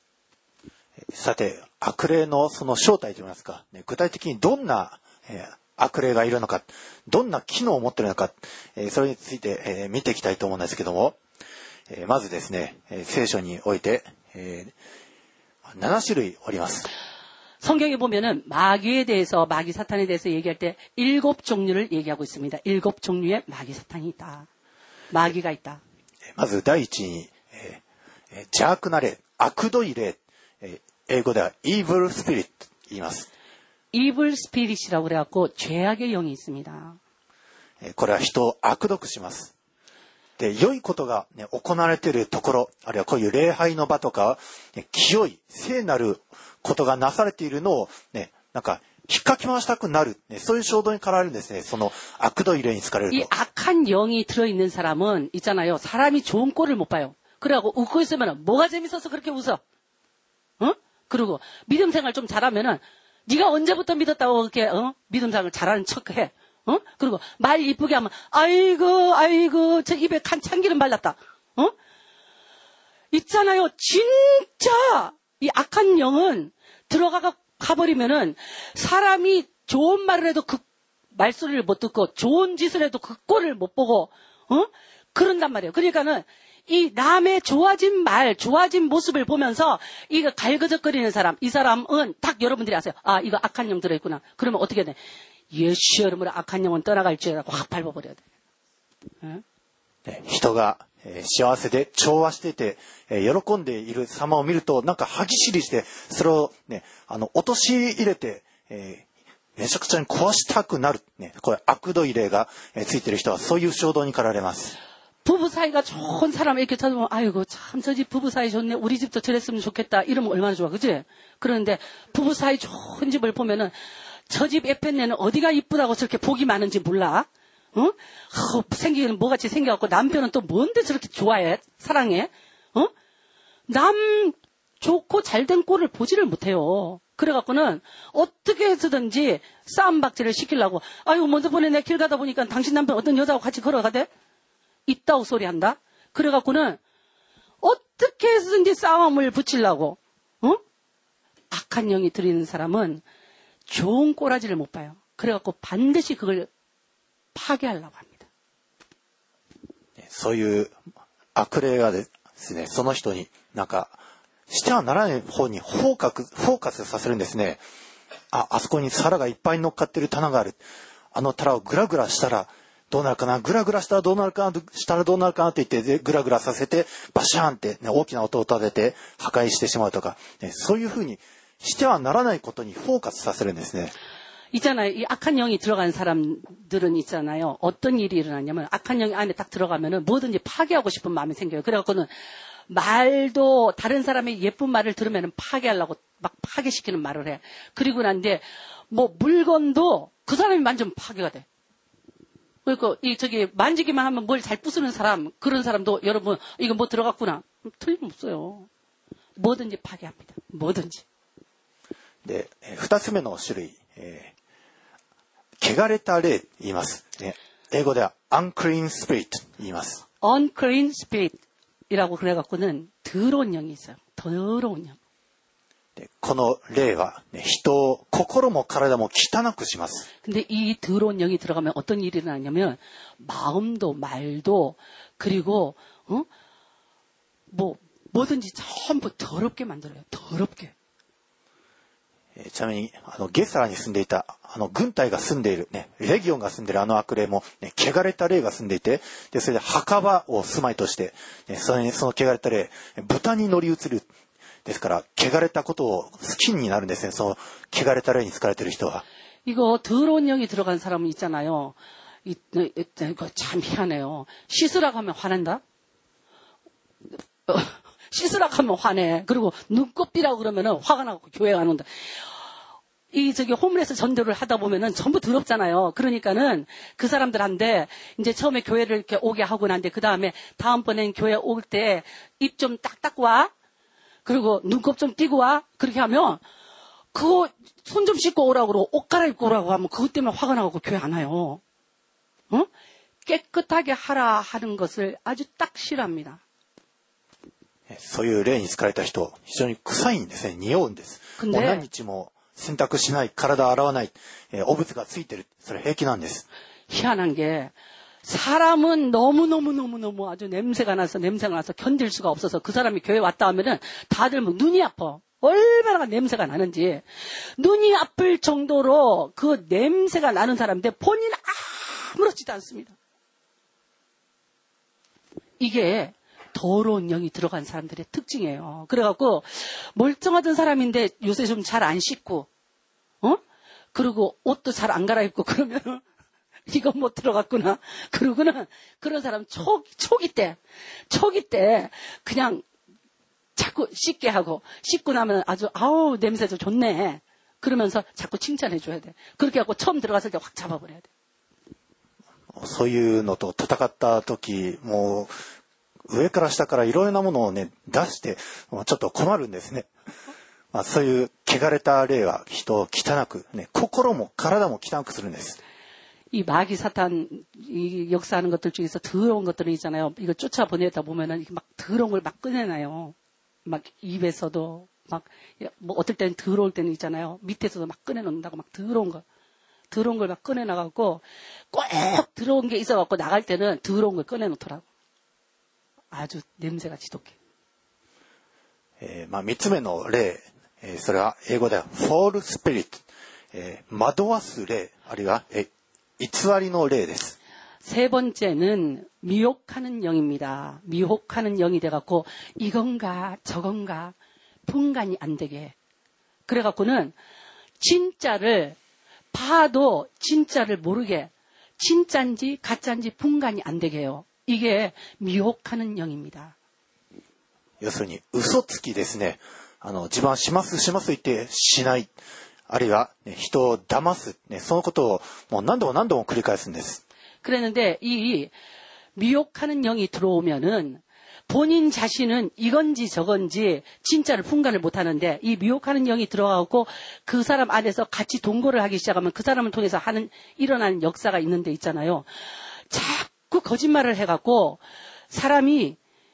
さて、悪霊のその正体といいますか、ね、具体的にどんな、えー、 悪霊がいるのか、どんな機能を持っているのか、えー、それについて、えー、見ていきたいと思うんですけども、えー、まずですね、えー、聖書において、えー、なな種類おります。 성경에 보면은 마귀에 대해서, 마귀 사탄에 대해서 얘기할 때 일곱 종류를 얘기하고 있습니다. 일곱 종류의 마귀 사탄이 있다. 마귀가 있다. まず第一に、えー、邪悪な霊、悪どい霊、えー、英語では evil spirit と言います。 evil spirit이라고 그래갖고 죄악의 영이 있습니다. これは人を悪毒します。で、良いことが、ね、行われているところ、あるいはこういう礼拝の場とか、ね、清い、聖なることがなされているのを、ね、なんか、引っかき回したくなる、ね、そういう衝動に駆られるんですね。その悪どい霊に疲れると。 이 악한 영이 들어있는 사람은 있잖아요. 사람이 좋은 꼴을 못 봐요. 그래갖고 웃고 있으면 뭐가 재밌어서 그렇게 웃어? 어? 그리고 믿음 생활 좀 잘하면은 네가 언제부터 믿었다고 그렇게 어? 믿음 생활 잘하는 척해. 어? 그리고 말 이쁘게 하면 아이고 아이고 저 입에 간 참기름 발랐다. 어? 있잖아요. 진짜 이 악한 영은 들어가 가버리면은 사람이 좋은 말을 해도 그 말소리를 못 듣고 좋은 짓을 해도 그 꼴을 못 보고 어? 그런단 말이에요. 그러니까는 이 남의 좋아진 말, 좋아진 모습을 보면서 이거 갈그적거리는 사람, 이 사람은 딱 여러분들이 아세요. 아, 이거 악한 영 들어있구나. 그러면 어떻게 돼? 예수 여러분의 악한 영은 떠나갈 줄 알고 확 밟아버려야 돼. 응? 네, 人が幸せで調和していて喜んでいる様を見るとなんか歯ぎしりしてそれをねあの落とし入れて、えー、めちゃくちゃに壊したくなるねこれ悪どい霊がついている人はそういう衝動に駆られます。 부부 사이가 좋은 사람 이렇게 찾아보면 아이고 참 저 집 부부 사이 좋네 우리 집도 저랬으면 좋겠다 이러면 얼마나 좋아 그치? 그런데 부부 사이 좋은 집을 보면은 저 집 에펜네는 어디가 이쁘다고 저렇게 복이 많은지 몰라. 어? 어, 생기는 뭐같이 생겨갖고 남편은 또 뭔데 저렇게 좋아해 사랑해? 어? 남 좋고 잘된 꼴을 보지를 못해요. 그래갖고는 어떻게 해서든지 싸움박질을 시키려고 아이고 먼저 보내 내가 길 가다 보니까 당신 남편 어떤 여자하고 같이 걸어가대? 있다고 소리한다. 그래갖고는 어떻게 해서든지 싸움을 붙이려고 어? 악한 영이 들이는 사람은 좋은 꼬라지를 못 봐요. 그래갖고 반드시 그걸 파괴하려고 합니다. そういう悪霊がですね、その人になんかしてはならない方にフォーカス、フォーカスさせるんですね。あ、あそこに皿がいっぱい乗っかってる棚がある。あの皿をグラグラしたらどうなるかな、グラグラしたらどうなるかな、したらどうなるかなって言ってグラグラさせてバシャーンって、ね、大きな音を立てて破壊してしまうとか、ね、そういうふうにしてはならないことにフォーカスさせるんですね。 있잖아요. 이 악한 영이 들어간 사람들은 있잖아요. 어떤 일이 일어나냐면 악한 영이 안에 딱 들어가면은 뭐든지 파괴하고 싶은 마음이 생겨요. 그래갖고는 말도 다른 사람의 예쁜 말을 들으면은 파괴하려고 막 파괴시키는 말을 해. 그리고 난데 뭐 물건도 그 사람이 만지면 파괴가 돼. 그러니까 이 저기 만지기만 하면 뭘 잘 부수는 사람 그런 사람도 여러분 이거 뭐 들어갔구나 틀림없어요. 뭐든지 파괴합니다. 뭐든지. 네, 二つ目の種類、えー、汚れた霊言います、ね、英語では unclean spirit 言います。 unclean spirit이라고 그래갖고는 더러운 영이 있어요. 더러운 영. この霊は、ね、人を心も体も汚くします。 근데 이 더러운 영이 들어가면 어떤 일이 일어나냐면 마음도 말도 그리고 어? 뭐 뭐든지 전부 더럽게 만들어요. 더럽게. ちなみにあのゲサラに住んでいたあの軍隊が住んでいる、ね、レギオンが住んでいるあの悪霊も、ね、汚れた霊が住んでいてでそれで墓場を住まいとして、ね、それにその汚れた霊豚に乗り移るですから汚れたことを好きになるんですね。その汚れた霊に疲れている人は。 이거 더러운 영이 들어간 사람은 있잖아요. 이, 이, 이거 참 희한해요. 씻으라고 하면 화낸다. 씻으라고 하면 화내. 그리고 눈곱비라고 그러면은 화가 나고 교회 안 온다. 이 저기 홈레스 전도를 하다 보면은 전부 더럽잖아요. 그러니까는 그 사람들한테 이제 처음에 교회를 이렇게 오게 하고 난데 그 다음에 다음번엔 교회 올 때 입 좀 딱 닦고 와. 그리고 눈곱 좀 띄고 와. 그렇게 하면 그거 손 좀 씻고 오라고 그러고 옷 갈아입고 오라고 하면 그것 때문에 화가 나고 교회 안 와요. 어? 깨끗하게 하라 하는 것을 아주 딱 싫어합니다. そういう霊に疲れた人非常に臭いんですね。匂うんです。もう何日も洗濯しない、体洗わない、えー、汚物がついてる。それ平気なんです。 희한한 게 사람은 너무너무너무너무 아주 냄새가 나서 냄새가 나서 견딜 수가 없어서 그 사람이 교회 왔다 하면은 다들 뭐 눈이 아파. 얼마나 냄새가 나는지. 눈이 아플 정도로 그 냄새가 나는 사람인데 본인은 아무렇지도 않습니다. 이게 더러운 영이 들어간 사람들의 특징이에요. 그래갖고 멀쩡하던 사람인데 요새 좀 잘 안 씻고, 어? 그리고 옷도 잘 안 갈아입고 그러면 이건 못 들어갔구나. 그러고는 그런 사람 초, 초기 때, 초기 때 그냥 자꾸 씻게 하고 씻고 나면 아주 아우 냄새도 좋네. 그러면서 자꾸 칭찬해 줘야 돼. 그렇게 하고 처음 들어갔을 때 확 잡아버려야 돼. そういうのと戦った時、もう上から下からいろいろなものをね出してもうちょっと困るんですね。まあ、そういう汚れた霊は人を汚くね、心も体も汚くするんです。 이 마귀 사탄 이 역사하는 것들 중에서 더러운 것들은 있잖아요. 이거 쫓아보내다 보면은 막 더러운 걸 막 꺼내놔요. 막 입에서도 막 뭐 어떨 때는 더러울 때는 있잖아요. 밑에서도 막 꺼내놓는다고 막 더러운 거, 더러운 걸 막 꺼내놔갖고 꼭 더러운 게 있어갖고 나갈 때는 더러운 걸 꺼내놓더라고. 아주 냄새가 지독해. えー、まあ三つ目の霊、えー、それは英語ではフォールスピリット、えー、惑わす霊あるいは、えー偽りの霊です。 세 번째는 미혹하는 영입니다. 미혹하는 영이 돼갖고 이건가 저건가 분간이 안 되게. 그래갖고는 진짜를 봐도 진짜를 모르게 진짜인지 가짜인지 분간이 안 되게 해요. 이게 미혹하는 영입니다. 要するに嘘つきですね。あの自分はしますします言ってしない。 あるいは、ね、人を騙す、ね、そのことをもう何度も何度も繰り返すんです。 그랬는데 이 미혹하는 영이 들어오면은 본인 자신은 이건지 저건지 진짜를 분간을 못하는데 이 미혹하는 영이 들어가고 그 사람 안에서 같이 동거를 하기 시작하면 그 사람을 통해서 하는 일어나는 역사가 있는데 있잖아요. 자꾸 거짓말을 해갖고 사람이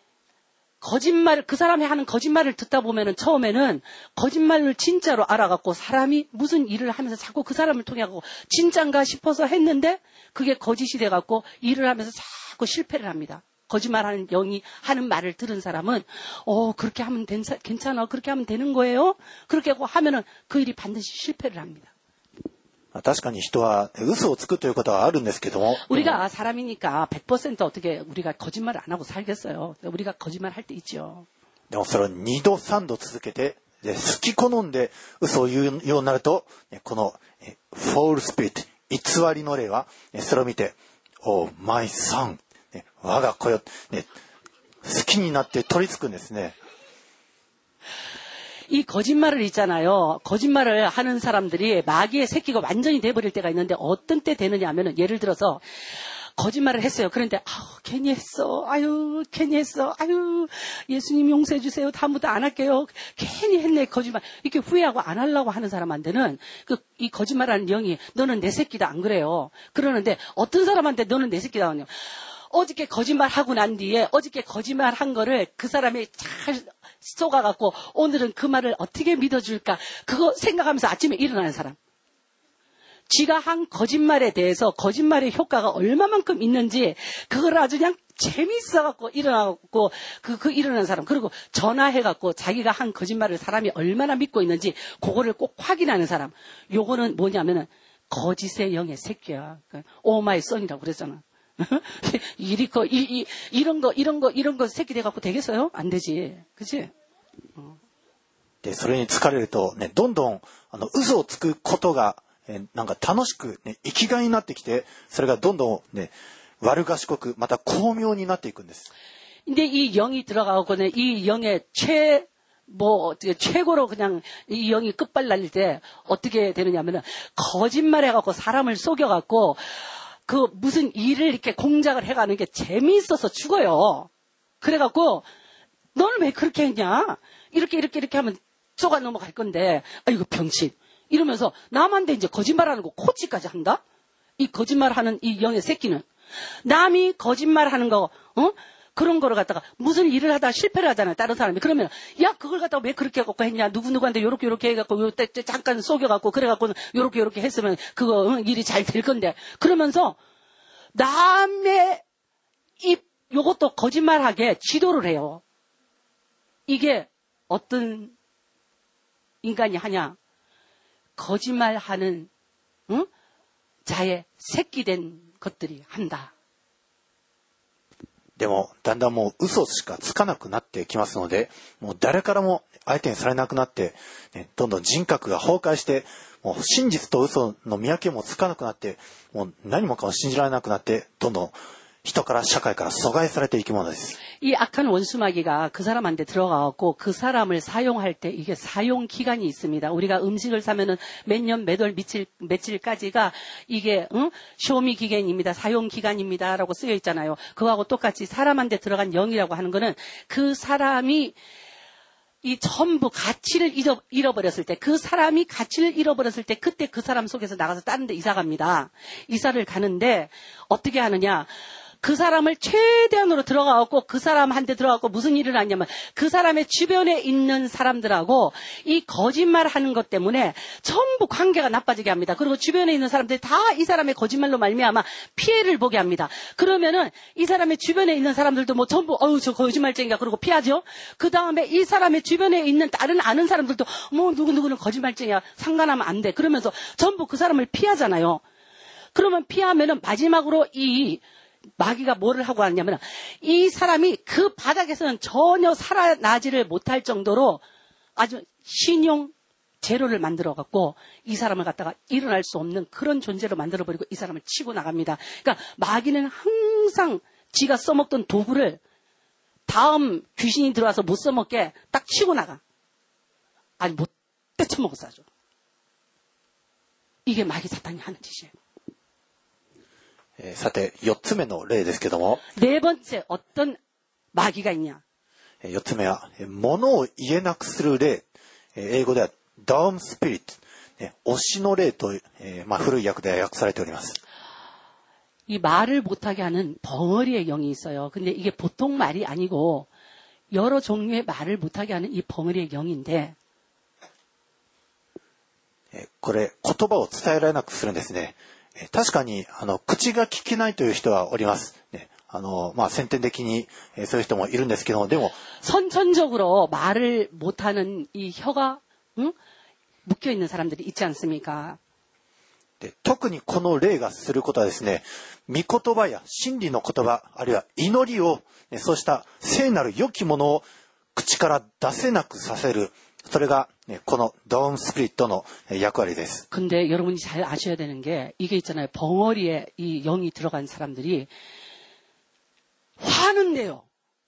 거짓말, 그 사람이 하는 거짓말을 듣다 보면은 처음에는 거짓말을 진짜로 알아갖고 사람이 무슨 일을 하면서 자꾸 그 사람을 통해갖고 진짠가 싶어서 했는데 그게 거짓이 돼갖고 일을 하면서 자꾸 실패를 합니다. 거짓말하는 영이 하는 말을 들은 사람은 어 그렇게 하면 된, 괜찮아 그렇게 하면 되는 거예요. 그렇게 하고 하면은 그 일이 반드시 실패를 합니다. 確かに人は嘘をつくということはあるんですけども 우리가 사람이니까 백 퍼센트 어떻게 우리가 거짓말을 안 하고 살겠어요. 우리가 거짓말 할 때 있죠. でもそれをにどさんど続けてで好き好んで嘘を言うようになるとこのフォールスピリット偽りの霊はそれを見ておマイサン我が子よ好きになって取り付くんですね。 이 거짓말을 있잖아요. 거짓말을 하는 사람들이 마귀의 새끼가 완전히 돼버릴 때가 있는데 어떤 때 되느냐 하면은 예를 들어서 거짓말을 했어요. 그런데 아우 괜히 했어. 아유 괜히 했어. 아유 예수님 용서해 주세요. 다음부터 안 할게요. 괜히 했네 거짓말. 이렇게 후회하고 안 하려고 하는 사람한테는 그 이 거짓말하는 영이 너는 내 새끼다 안 그래요. 그러는데 어떤 사람한테 너는 내 새끼다 하냐. 어저께 거짓말하고 난 뒤에 어저께 거짓말한 거를 그 사람이 잘 속아갖고 오늘은 그 말을 어떻게 믿어줄까 그거 생각하면서 아침에 일어나는 사람. 지가 한 거짓말에 대해서 거짓말의 효과가 얼마만큼 있는지 그걸 아주 그냥 재밌어갖고 일어나갖고 그, 그 일어나는 사람. 그리고 전화해갖고 자기가 한 거짓말을 사람이 얼마나 믿고 있는지 그거를 꼭 확인하는 사람. 요거는 뭐냐면은 거짓의 영의 새끼야. 오마이 son이라고 그랬잖아. 이리 거, 이, 이, 이런 거, 이런 거, 이런 거 새끼 돼갖고 되겠어요? 안 되지. 그치? 어. で、それに疲れるとね、どんどんあの嘘をつくことがえなんか楽しくね生きがいになってきて、それがどんどんね悪賢くまた巧妙になっていくんです。 근데 이 영이 들어가고는 이 영의 최 뭐 최고로 그냥 이 영이 끝발 날릴 때 어떻게 되느냐면은 거짓말해갖고 사람을 속여갖고. 그 무슨 일을 이렇게 공작을 해가는 게 재미있어서 죽어요. 그래갖고 너는 왜 그렇게 했냐? 이렇게 이렇게 이렇게 하면 쏘가 넘어갈 건데 아이고 병신 이러면서 남한테 이제 거짓말하는 거 코치까지 한다? 이 거짓말하는 이 영의 새끼는 남이 거짓말하는 거 어? 그런 거를 갖다가 무슨 일을 하다가 실패를 하잖아요. 다른 사람이. 그러면 야 그걸 갖다가 왜 그렇게 갖고 했냐. 누구누구한테 요렇게 요렇게 해갖고 요때 잠깐 속여갖고 그래갖고 요렇게 요렇게 했으면 그거 응, 일이 잘 될 건데. 그러면서 남의 입 요것도 거짓말하게 지도를 해요. 이게 어떤 인간이 하냐. 거짓말하는 응? 자의 새끼된 것들이 한다. でも、だんだんもう嘘しかつかなくなってきますので、もう誰からも相手にされなくなって、ね、どんどん人格が崩壊して、もう真実と嘘の見分けもつかなくなって、もう何もかも信じられなくなって、どんどん人から社会から阻害されていくものです。 이 악한 원수마귀가 그 사람한테 들어가고 그 사람을 사용할 때 이게 사용 기간이 있습니다. 우리가 음식을 사면은 몇 년, 몇 월, 며칠, 며칠까지가 이게 응? 쇼미 기간입니다. 사용 기간입니다라고 쓰여 있잖아요. 그거하고 똑같이 사람한테 들어간 영이라고 하는 거는 그 사람이 이 전부 가치를 잃어, 잃어버렸을 때, 그 사람이 가치를 잃어버렸을 때, 그때 그 사람 속에서 나가서 다른 데 이사 갑니다. 이사를 가는데, 어떻게 하느냐. 그 사람을 최대한으로 들어가고 그 사람한테 들어가고 무슨 일을 하냐면 그 사람의 주변에 있는 사람들하고 이 거짓말하는 것 때문에 전부 관계가 나빠지게 합니다. 그리고 주변에 있는 사람들이 다 이 사람의 거짓말로 말미암아 피해를 보게 합니다. 그러면은 이 사람의 주변에 있는 사람들도 뭐 전부 어우 저 거짓말쟁이가 그러고 피하죠. 그 다음에 이 사람의 주변에 있는 다른 아는 사람들도 뭐 누구누구는 거짓말쟁이야 상관하면 안 돼. 그러면서 전부 그 사람을 피하잖아요. 그러면 피하면은 마지막으로 이 마귀가 뭐를 하고 하냐면 이 사람이 그 바닥에서는 전혀 살아나지를 못할 정도로 아주 신용 제로를 만들어 갖고 이 사람을 갖다가 일어날 수 없는 그런 존재로 만들어 버리고 이 사람을 치고 나갑니다. 그러니까 마귀는 항상 지가 써먹던 도구를 다음 귀신이 들어와서 못 써먹게 딱 치고 나가. 아니 못 떼쳐먹었어 아주. 이게 마귀 사탄이 하는 짓이에요. えー、さて、四つ目の例ですけども。 네 번째 어떤 마귀가 있냐? 四つ目は、物を言えなくする霊。英語では、ダウンスピリット。推しの霊と、えーまあ、古い訳では訳されております。 이 말을 못하게 하는 벙어리의 영이 있어요. 근데 이게 보통 말이 아니고 여러 종류의 말을 못하게 하는 이 벙어리의 영인데 これ、言葉を伝えられなくするんですね。確かに、あの、口が聞けないという人はおります。ね、あの、まあ、先天的に、えー、そういう人もいるんですけど、でも、 선천적으로 말을 못하는 이 혀가, 응? 묶여있는 사람들이 있지 않습니까? で特にこの霊がすることはですね、御言葉や真理の言葉、あるいは祈りを、ね、そうした聖なる良きものを口から出せなくさせる。それが、ね、このダウンスピリットの役割です。 근데 여러분이 잘 아셔야 되는 게 이게 있잖아요. 벙어리에 이 영이 들어간 사람들이 화는 내요.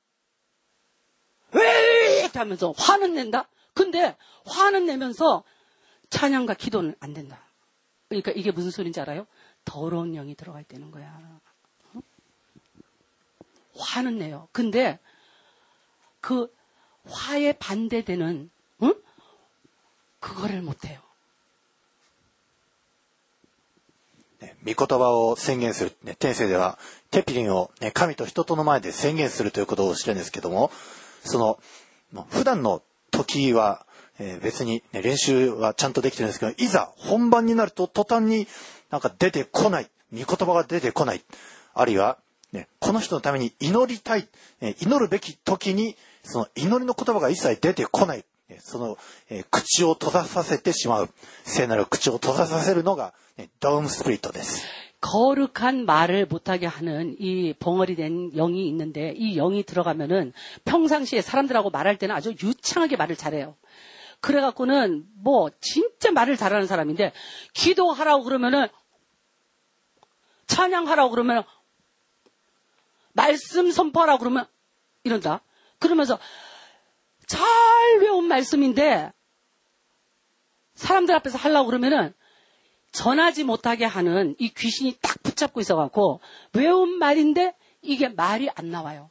왜 하면서 화는 낸다. 근데 화는 내면서 찬양과 기도는 안 된다. 그러니까 이게 무슨 소리인지 알아요? 더러운 영이 들어가 있다는 거야. 어? 화는 내요. 근데 그 화에 반대되는 응? 그거를 못해요. 御言葉を宣言する、ね、天性ではテピリンを、ね、神と人との前で宣言するということをしてるんですけども、その普段の時は、えー、別に、ね、練習はちゃんとできてるんですけど、いざ本番になると途端になんか出てこない、御言葉が出てこない、あるいは、ね、この人のために祈りたい、えー、祈るべき時にその祈りの言葉が一切出てこない、その、えー、口を閉ざさせてしまう、聖なる口を閉ざさせるのが、ね、ダウンスピリットです。 거룩한 말을 못하게 하는 이 벙어리 된 영이 있는데 이 영이 들어가면은 평상시에 사람들하고 말할 때는 아주 유창하게 말을 잘해요. 그래갖고는 뭐 진짜 말을 잘하는 사람인데 기도하라고 그러면은 찬양하라고 그러면 말씀 선포하라고 그러면 이런다. 그러면서 잘 외운 말씀인데 사람들 앞에서 하려고 그러면은 전하지 못하게 하는 이 귀신이 딱 붙잡고 있어갖고 외운 말인데 이게 말이 안 나와요.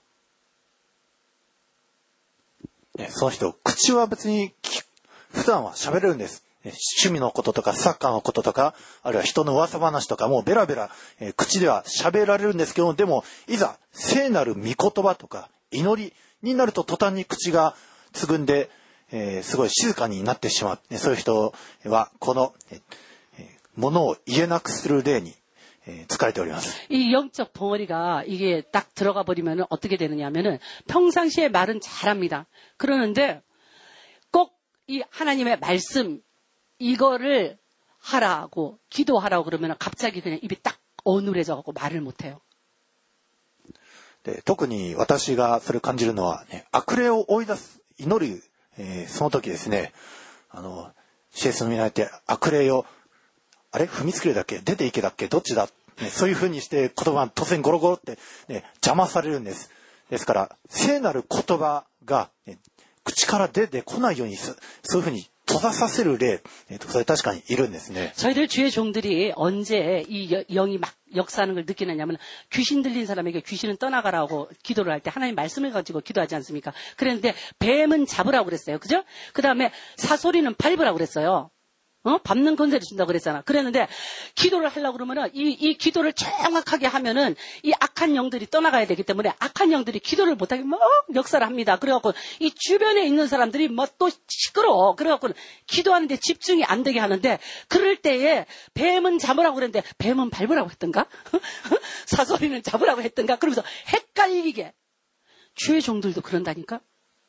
その人口は別に普段は喋れるんです。 趣味のこととかサッカーのこととか、あるいは人の噂話とかもベラベラ、えー、口では喋られるんですけども、でもいざ聖なる御言葉とか祈りになると途端に口がつぐんで、えー、すごい静かになってしまう。そういう人はこの、えー、ものを言えなくする例に疲れております。 이 영적 벙어리가 이게 딱 들어가 버리면 어떻게 되느냐면은 평상시에 말은 잘합니다. 그러는데 꼭 이 하나님의 말씀 이거를 하라고 기도하라고 그러면 갑자기 그냥 입이 딱 어눌해져 갖고 말을 못 해요. で特に私がそれを感じるのは、ね、悪霊を追い出す祈る、えー、その時ですね、あのシエスの皆にって悪霊をあれ踏みつけるだっけ出ていけだっけどっちだ、ね、そういう風にして言葉が突然ゴロゴロって、ね、邪魔されるんです。ですから聖なる言葉が、ね、口から出てこないようにすそういう風に閉ざさせる例、それ確かにいるんですね。 저희들 주의 종들이 언제 이 영이 막 역사하는 걸 느끼느냐면 귀신 들린 사람에게 귀신은 떠나가라고 기도를 할 때 하나님 말씀을 가지고 기도하지 않습니까? 그랬는데 뱀은 잡으라고 그랬어요. 그죠? 그 다음에 사소리는 밟으라고 그랬어요. 어? 밟는 권세를 준다고 그랬잖아. 그랬는데 기도를 하려고 그러면은 이, 이 기도를 정확하게 하면은 이 악한 영들이 떠나가야 되기 때문에 악한 영들이 기도를 못하게 막 역사를 합니다. 그래갖고 이 주변에 있는 사람들이 뭐 또 시끄러워. 그래갖고 기도하는데 집중이 안 되게 하는데 그럴 때에 뱀은 잡으라고 그랬는데 뱀은 밟으라고 했던가? 사소리는 잡으라고 했던가? 그러면서 헷갈리게 주의 종들도 그런다니까?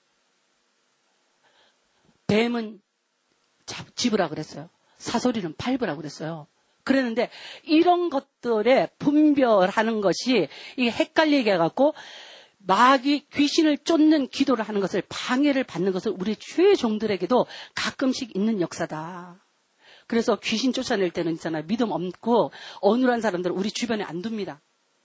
뱀은 집으라 그랬어요. 사소리는 밟으라 그랬어요. 그랬는데 이런 것들에 분별하는 것이 이게 헷갈리게 해갖고 마귀 귀신을 쫓는 기도를 하는 것을 방해를 받는 것을 우리 주의 종들에게도 가끔씩 있는 역사다. 그래서 귀신 쫓아낼 때는 있잖아요. 믿음 없고 어눌한 사람들은 우리 주변에 안 둡니다.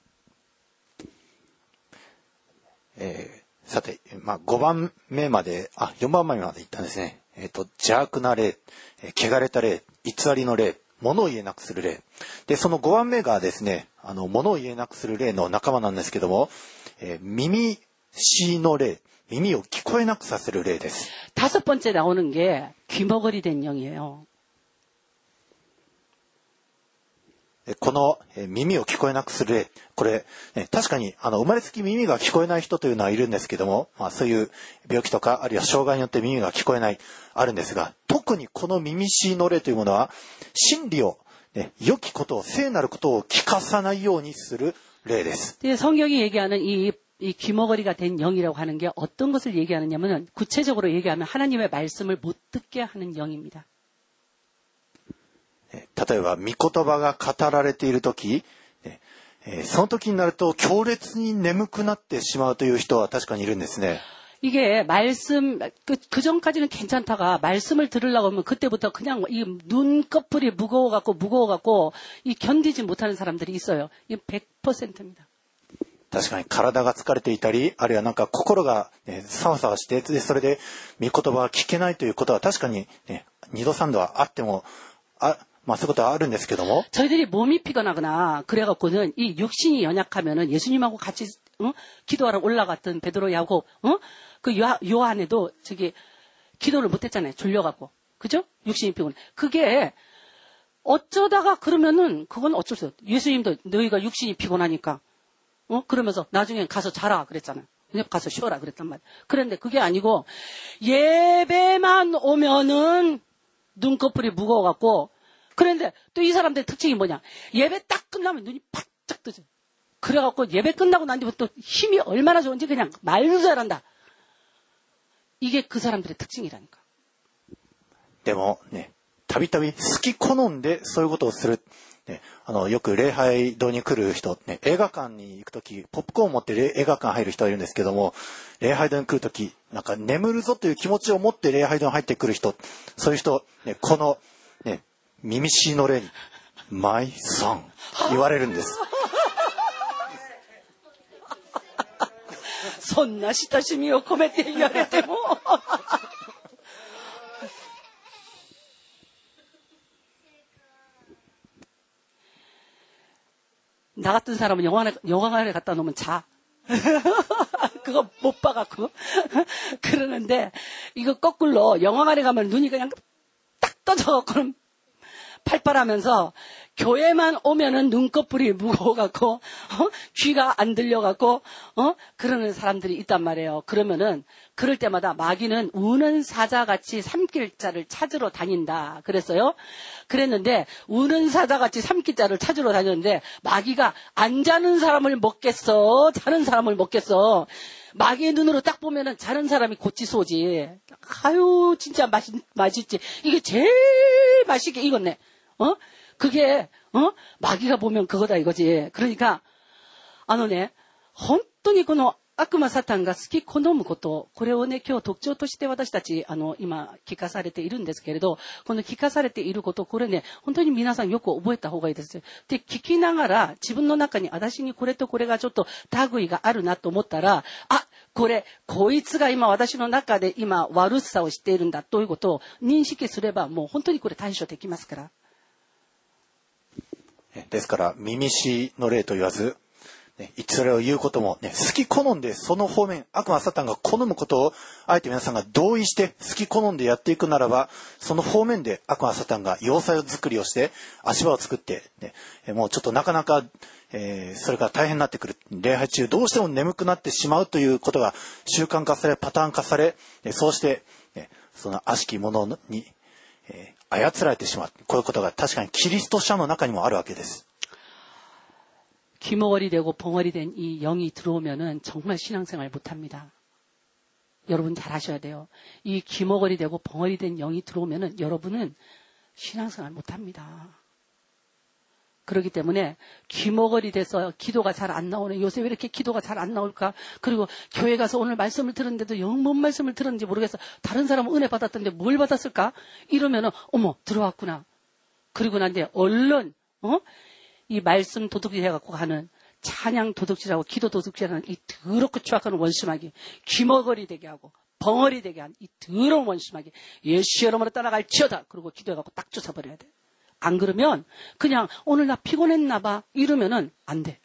えー、さて、まあ、ごばんめまで、あ、よんばんめまで行ったんですね。えっと、邪悪な霊、汚れた霊、偽りの霊、物を言えなくする霊。で、そのごばんめがですね、あの、物を言えなくする霊の仲間なんですけども、えー、耳しの霊、耳を聞こえなくさせる霊です。 다섯 번째 나오는 게 귀머거리 된 영이에요. この耳を聞こえなくする霊、これ、ね、確かにあの生まれつき耳が聞こえない人というのはいるんですけども、まあ、そういう病気とかあるいは障害によって耳が聞こえないあるんですが、特にこの耳しの霊というものは真理を、ね、良きことを聖なることを聞かさないようにする霊です。 성경이 얘기하는 이, 이 귀머거리가 된 영이라고 하는 게 어떤 것을 얘기하느냐면 구체적으로 얘기하면 하나님의 말씀을 못 듣게 하는 영입니다. 例えば御言葉が語られているとき、その時になると強烈に眠くなってしまうという人は確かにいるんですね。 이게 말씀 그, 그 전까지는 괜찮다가 말씀을 들으려고 하면 그때부터 그냥 이 눈꺼풀이 무거워 갖고 무거워 갖고 이 견디지 못하는 사람들이 있어요. 이 백 퍼센트입니다. 確かに体が疲れていたり、あるいはなんか心がね、さわさわして、それで御言葉が聞けないということは確かにね、二度三度はあってもあまあそういうことはあるんですけども 저희들이 몸이 피곤하거나 그래갖고는 이 육신이 연약하면은 예수님하고 같이 어? 기도하러 올라갔던 베드로 야곱 어? 그 요, 요한에도 저기 기도를 못했잖아요. 졸려갖고 그죠? 육신이 피곤해. 그게 어쩌다가 그러면은 그건 어쩔 수 없어. 예수님도 너희가 육신이 피곤하니까 어? 그러면서 나중에 가서 자라 그랬잖아요. 그냥 가서 쉬어라 그랬단 말이에요. 그런데 그게 아니고 예배만 오면은 눈꺼풀이 무거워갖고 그런데 또 이 사람들의 특징이 뭐냐? 예배 딱 끝나면 눈이 바짝 뜨죠. 그래갖고 예배 끝나고 난 뒤부터 또 힘이 얼마나 좋은지 그냥 말도 잘한다. 이게 그 사람들의 특징이라니까. でもね、たびたび好き好んでそういうことをする。ね、あのよく礼拝堂に来る人、ね、映画館に行くときポップコーンを持って映画館入る人がいるんですけども、礼拝堂に来るときなんか眠るぞという気持ちを持って礼拝堂に入ってくる人、そういう人、ね、このね耳しの霊にマイソン言われるんです。 そんな親しみを込めて言われても나 같은 사람은 영화관에, 영화관에 갖다 놓으면 자. 그거 못 봐갖고. 그러는데, 이거 거꾸로 영화관에 가면 눈이 그냥 딱 떠져갖고는 팔팔하면서 교회만 오면은 눈꺼풀이 무거워갖고 어? 귀가 안 들려갖고 어? 그러는 사람들이 있단 말이에요. 그러면은 그럴 때마다 마귀는 우는 사자같이 삼킬 자를 찾으러 다닌다 그랬어요. 그랬는데 우는 사자같이 삼킬 자를 찾으러 다녔는데 마귀가 안 자는 사람을 먹겠어, 자는 사람을 먹겠어. 마귀의 눈으로 딱 보면은 자는 사람이 고치소지. 아유 진짜 맛있 맛있지. 이게 제일 맛있게 익었네. 어? 그게 어? 마귀가 보면 그거다 이거지. 그러니까あのね、本当にこの悪魔サタンが好き好むこと、これをね、今日特徴として私たち、あの、今、聞かされているんですけれど、この聞かされていること、これね、本当に皆さんよく覚えた方がいいです。で、聞きながら、自分の中に、私にこれとこれがちょっと類があるなと思ったら、あ、これ、こいつが今私の中で今悪さをしているんだということを認識すれば、もう本当にこれ対処できますから。 ですから、耳しの例と言わず、ね、それを言うことも、ね、好き好んでその方面、悪魔サタンが好むことをあえて皆さんが同意して好き好んでやっていくならば、その方面で悪魔サタンが要塞作りをして足場を作って、ね、もうちょっとなかなか、えー、それから大変になってくる。礼拝中どうしても眠くなってしまうということが習慣化され、パターン化され、そうして、ね、その悪しきものに、えー、操られてしまう。こういうことが確かにキリスト者の中にもあるわけです。 귀머거리 되고 벙어리 된 이 영이 들어오면은 정말 신앙생활 못합니다. 여러분 잘 아셔야 돼요. 이 귀머거리 되고 벙어리 된 영이 들어오면은 여러분은 신앙생활 못합니다. 그렇기 때문에 귀머거리 돼서 기도가 잘 안 나오네. 요새 왜 이렇게 기도가 잘 안 나올까? 그리고 교회 가서 오늘 말씀을 들었는데도 영 뭔 말씀을 들었는지 모르겠어. 다른 사람은 은혜 받았던데 뭘 받았을까? 이러면은 어머 들어왔구나. 그리고 난데 얼른 어? 이 말씀 도둑질 해갖고 가는 찬양 도둑질하고 기도 도둑질하는 이 더럽고 추악한 원수마귀 귀머거리 되게 하고 벙어리 되게 한 이 더러운 원수마귀 예수 이름으로 따라갈지어다. 그리고 기도해갖고 딱 쫓아버려야 돼. 안 그러면 그냥 오늘 나 피곤했나 봐 이러면은 안 돼.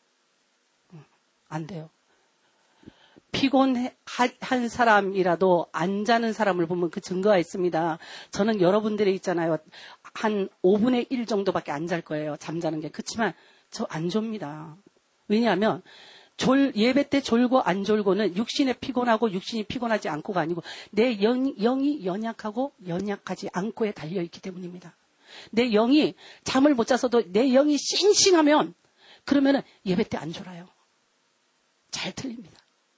안 돼요. 피곤한 사람이라도 안 자는 사람을 보면 그 증거가 있습니다. 저는 여러분들이 있잖아요. 한 오분의 일 정도밖에 안 잘 거예요. 잠자는 게. 그렇지만 저 안 졸립니다. 왜냐하면 졸, 예배 때 졸고 안 졸고는 육신에 피곤하고 육신이 피곤하지 않고가 아니고 내 영, 영이 연약하고 연약하지 않고에 달려있기 때문입니다. 내 영이 잠을 못 자서도 내 영이 싱싱하면 그러면은 예배 때 안 졸아요. 잘 틀립니다.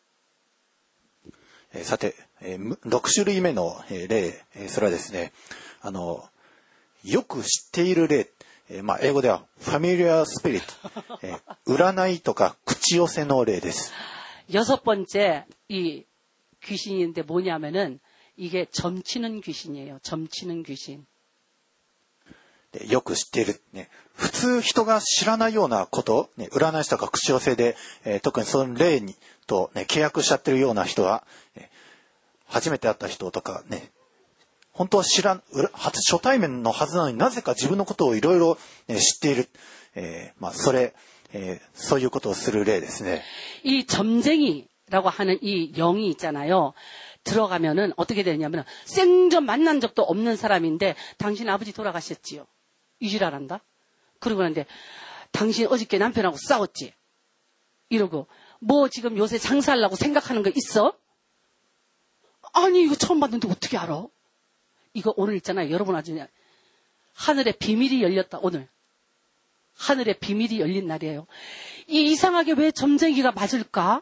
さて、ろく種類目の例、それはですね、あの、よく知っている例、まあ、英語ではファミリアスピリット、占いとか口寄せの例です。 여섯 번째 이 귀신인데 뭐냐면은 이게 점치는 귀신이에요. 점치는 귀신. よく知っている、ね、普通人が知らないようなこと、ね、占い師とか口寄せで、えー、特にその例にと、ね、契約しちゃってるような人は、ね、初めて会った人とかね、本当は知らん、初初対面のはずなのになぜか自分のことをいろいろ知っている、えー、まあそれ、えー、そういうことをする例ですね。 이 점쟁이라고 하는 이 영이 있잖아요. 들어가면은 어떻게 되냐면은 생전 만난 적도 없는 사람인데 당신 아버지 돌아가셨지요. 이 지랄한다. 그러고 나는데 당신 어저께 남편하고 싸웠지. 이러고 뭐 지금 요새 장사하려고 생각하는 거 있어? 아니 이거 처음 봤는데 어떻게 알아? 이거 오늘 있잖아요. 여러분 아주 하늘의 비밀이 열렸다. 오늘 하늘의 비밀이 열린 날이에요. 이 이상하게 왜 점쟁이가 맞을까?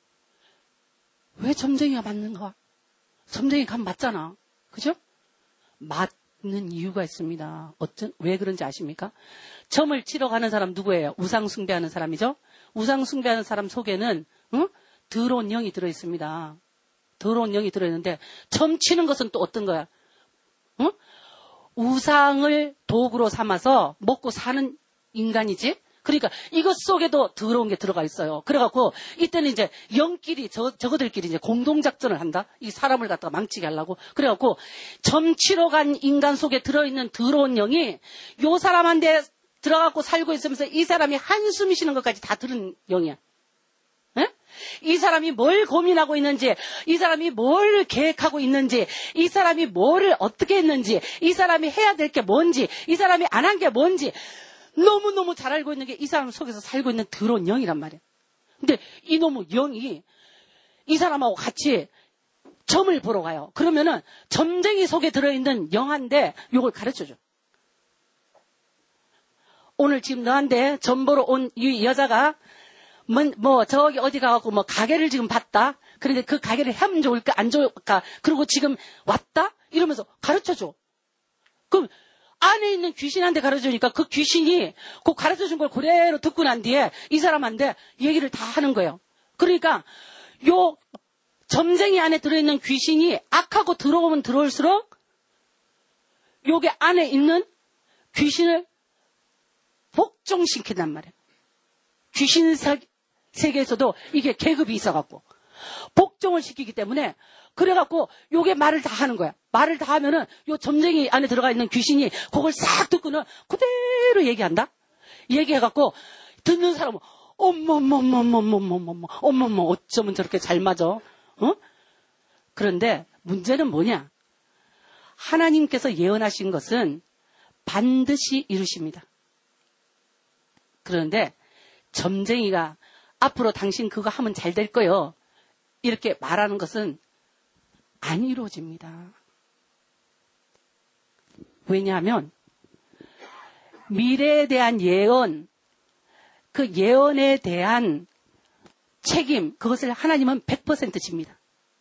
왜 점쟁이가 맞는가? 점쟁이 감 맞잖아. 그죠? 맞는 이유가 있습니다. 어쩐, 왜 그런지 아십니까? 점을 치러 가는 사람 누구예요? 우상 숭배하는 사람이죠? 우상 숭배하는 사람 속에는, 응? 더러운 영이 들어있습니다. 더러운 영이 들어있는데, 점 치는 것은 또 어떤 거야? 응? 우상을 도구로 삼아서 먹고 사는 인간이지? 그러니까 이것 속에도 더러운 게 들어가 있어요. 그래갖고 이때는 이제 영끼리 저, 저거들끼리 이제 공동작전을 한다. 이 사람을 갖다가 망치게 하려고. 그래갖고 점치러 간 인간 속에 들어있는 더러운 영이 요 사람한테 들어갖고 살고 있으면서 이 사람이 한숨 쉬는 것까지 다 들은 영이야. 에? 이 사람이 뭘 고민하고 있는지, 이 사람이 뭘 계획하고 있는지, 이 사람이 뭐를 어떻게 했는지, 이 사람이 해야 될 게 뭔지, 이 사람이 안 한 게 뭔지 너무너무 잘 알고 있는 게 이 사람 속에서 살고 있는 더러운 영이란 말이에요. 근데 이놈의 영이 이 사람하고 같이 점을 보러 가요. 그러면은 점쟁이 속에 들어있는 영한데 이걸 가르쳐줘. 오늘 지금 너한테 점 보러 온 이 여자가 뭐, 뭐 저기 어디 가갖고 뭐 가게를 지금 봤다. 그런데 그 가게를 하면 좋을까 안 좋을까. 그리고 지금 왔다 이러면서 가르쳐줘. 그럼 안에 있는 귀신한테 가르쳐주니까 그 귀신이 그 가르쳐준 걸 그대로 듣고 난 뒤에 이 사람한테 얘기를 다 하는 거예요. 그러니까 요 점쟁이 안에 들어있는 귀신이 악하고 들어오면 들어올수록 요게 안에 있는 귀신을 복종시킨단 말이에요. 귀신 세계에서도 이게 계급이 있어갖고 복종을 시키기 때문에 그래갖고 요게 말을 다 하는 거야. 말을 다 하면은 요 점쟁이 안에 들어가 있는 귀신이 그걸 싹 듣고는 그대로 얘기한다. 얘기해갖고 듣는 사람은 어머머머머머머머머 어머머 어쩌면 저렇게 잘 맞아. 어? 그런데 문제는 뭐냐? 하나님께서 예언하신 것은 반드시 이루십니다. 그런데 점쟁이가 앞으로 당신 그거 하면 잘 될 거요. 이렇게 말하는 것은 안 이루어집니다. 왜냐하면 미래에 대한 예언, 그 예언에 대한 책임, 그것을 하나님은 백 퍼센트 집니다.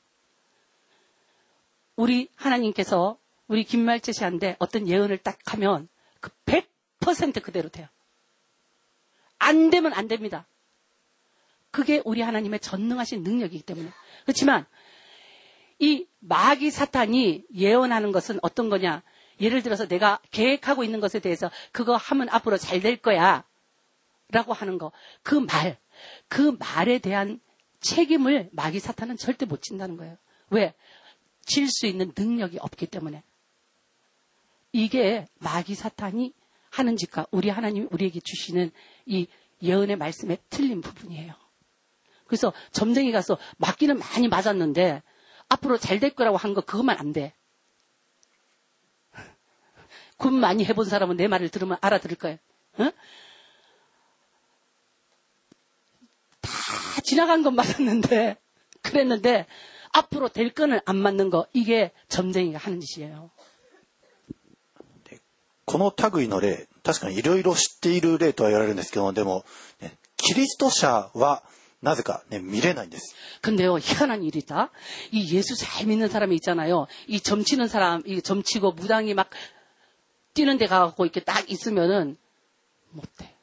우리 하나님께서 우리 김말재 씨한테 어떤 예언을 딱 하면 그 백 퍼센트 그대로 돼요. 안 되면 안 됩니다. 그게 우리 하나님의 전능하신 능력이기 때문에. 그렇지만 이 마귀 사탄이 예언하는 것은 어떤 거냐. 예를 들어서 내가 계획하고 있는 것에 대해서 그거 하면 앞으로 잘 될 거야 라고 하는 거. 그 말, 그 말에 대한 책임을 마귀 사탄은 절대 못 진다는 거예요. 왜? 질 수 있는 능력이 없기 때문에. 이게 마귀 사탄이 하는 짓과 우리 하나님이 우리에게 주시는 이 예언의 말씀에 틀린 부분이에요. 그래서 점쟁이 가서 맞기는 많이 맞았는데 앞으로 잘 될 거라고 한 거 그것만 안 돼. 군 많이 해본 사람은 내 말을 들으면 알아들을 거예요. 어? 다 지나간 건 맞았는데 그랬는데 앞으로 될 거는 안 맞는 거 이게 점쟁이가 하는 짓이에요. この類の例、確かにいろいろ知っている例とは言われるんですけども、でも、ね、キリスト者はなぜか、ね、見れないんです。 근데요, 희한한 일이 있다. 이 예수 잘 믿는 사람이 있잖아요. 이 점치는 사람, 이 점치고 무당이 막 뛰는 데 가고 이렇게 딱 있으면은 못해.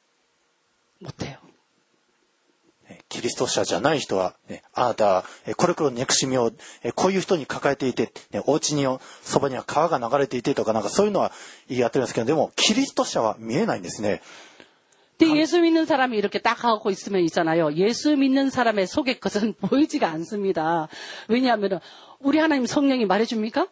못해요. キリスト者じゃない人は、ね、あなたはこれこれの憎しみをこういう人に抱えていて、ね、お家にそばには川が流れていてとかなんかそういうのはやってるんですけど、でもキリスト者は見えないんですね。 근데 예수 믿는 사람이 이렇게 딱 하고 있으면 있잖아요. 예수 믿는 사람의 속의 것은 보이지가 않습니다. 왜냐하면 우리 하나님 성령이 말해줍니까?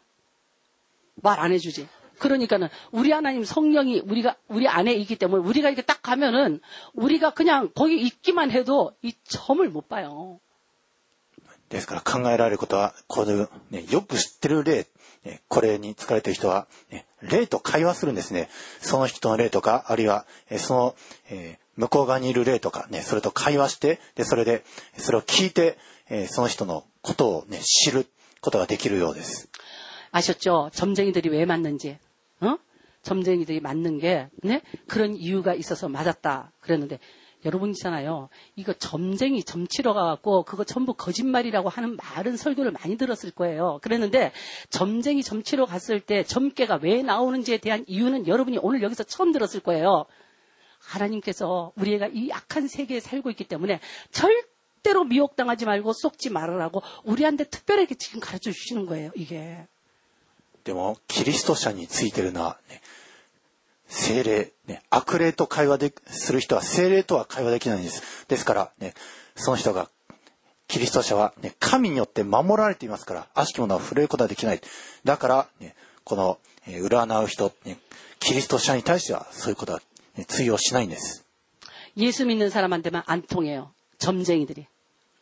말 안 해주지. 그러니까는 우리 하나님 성령이 우리가 우리 안에 있기 때문에 우리가 이렇게 딱 가면은 우리가 그냥 거기 있기만 해도 이 점을 못 봐요. ですから考えられることはこの、ね、よく知ってる霊、ね、これに疲れている人は、ね、霊と会話するんですね。その人の霊とかあるいはその、えー、向こう側にいる霊とかね、それと会話してでそれでそれを聞いて、えー、その人のことをね知ることができるようです。 아셨죠? 점쟁이들이 왜 맞는지. 어? 점쟁이들이 맞는 게, 네? 그런 이유가 있어서 맞았다. 그랬는데, 여러분 있잖아요. 이거 점쟁이, 점치러 가갖고, 그거 전부 거짓말이라고 하는 말은 설교를 많이 들었을 거예요. 그랬는데, 점쟁이, 점치러 갔을 때, 점괘가 왜 나오는지에 대한 이유는 여러분이 오늘 여기서 처음 들었을 거예요. 하나님께서 우리가 이 악한 세계에 살고 있기 때문에, 절대로 미혹당하지 말고 속지 말으라고 우리한테 특별하게 지금 가르쳐 주시는 거예요, 이게. でもキリスト者についてるのは、ね、聖霊、ね、悪霊と会話でする人は聖霊とは会話できないんです。ですから、ね、その人がキリスト者は、ね、神によって守られていますから悪しきものは触れることはできない。だから、ね、この、えー、占う人、ね、キリスト者に対してはそういうことは、ね、通用しないんです。 예수 믿는 사람한테만 안 통해요. 점쟁이들이.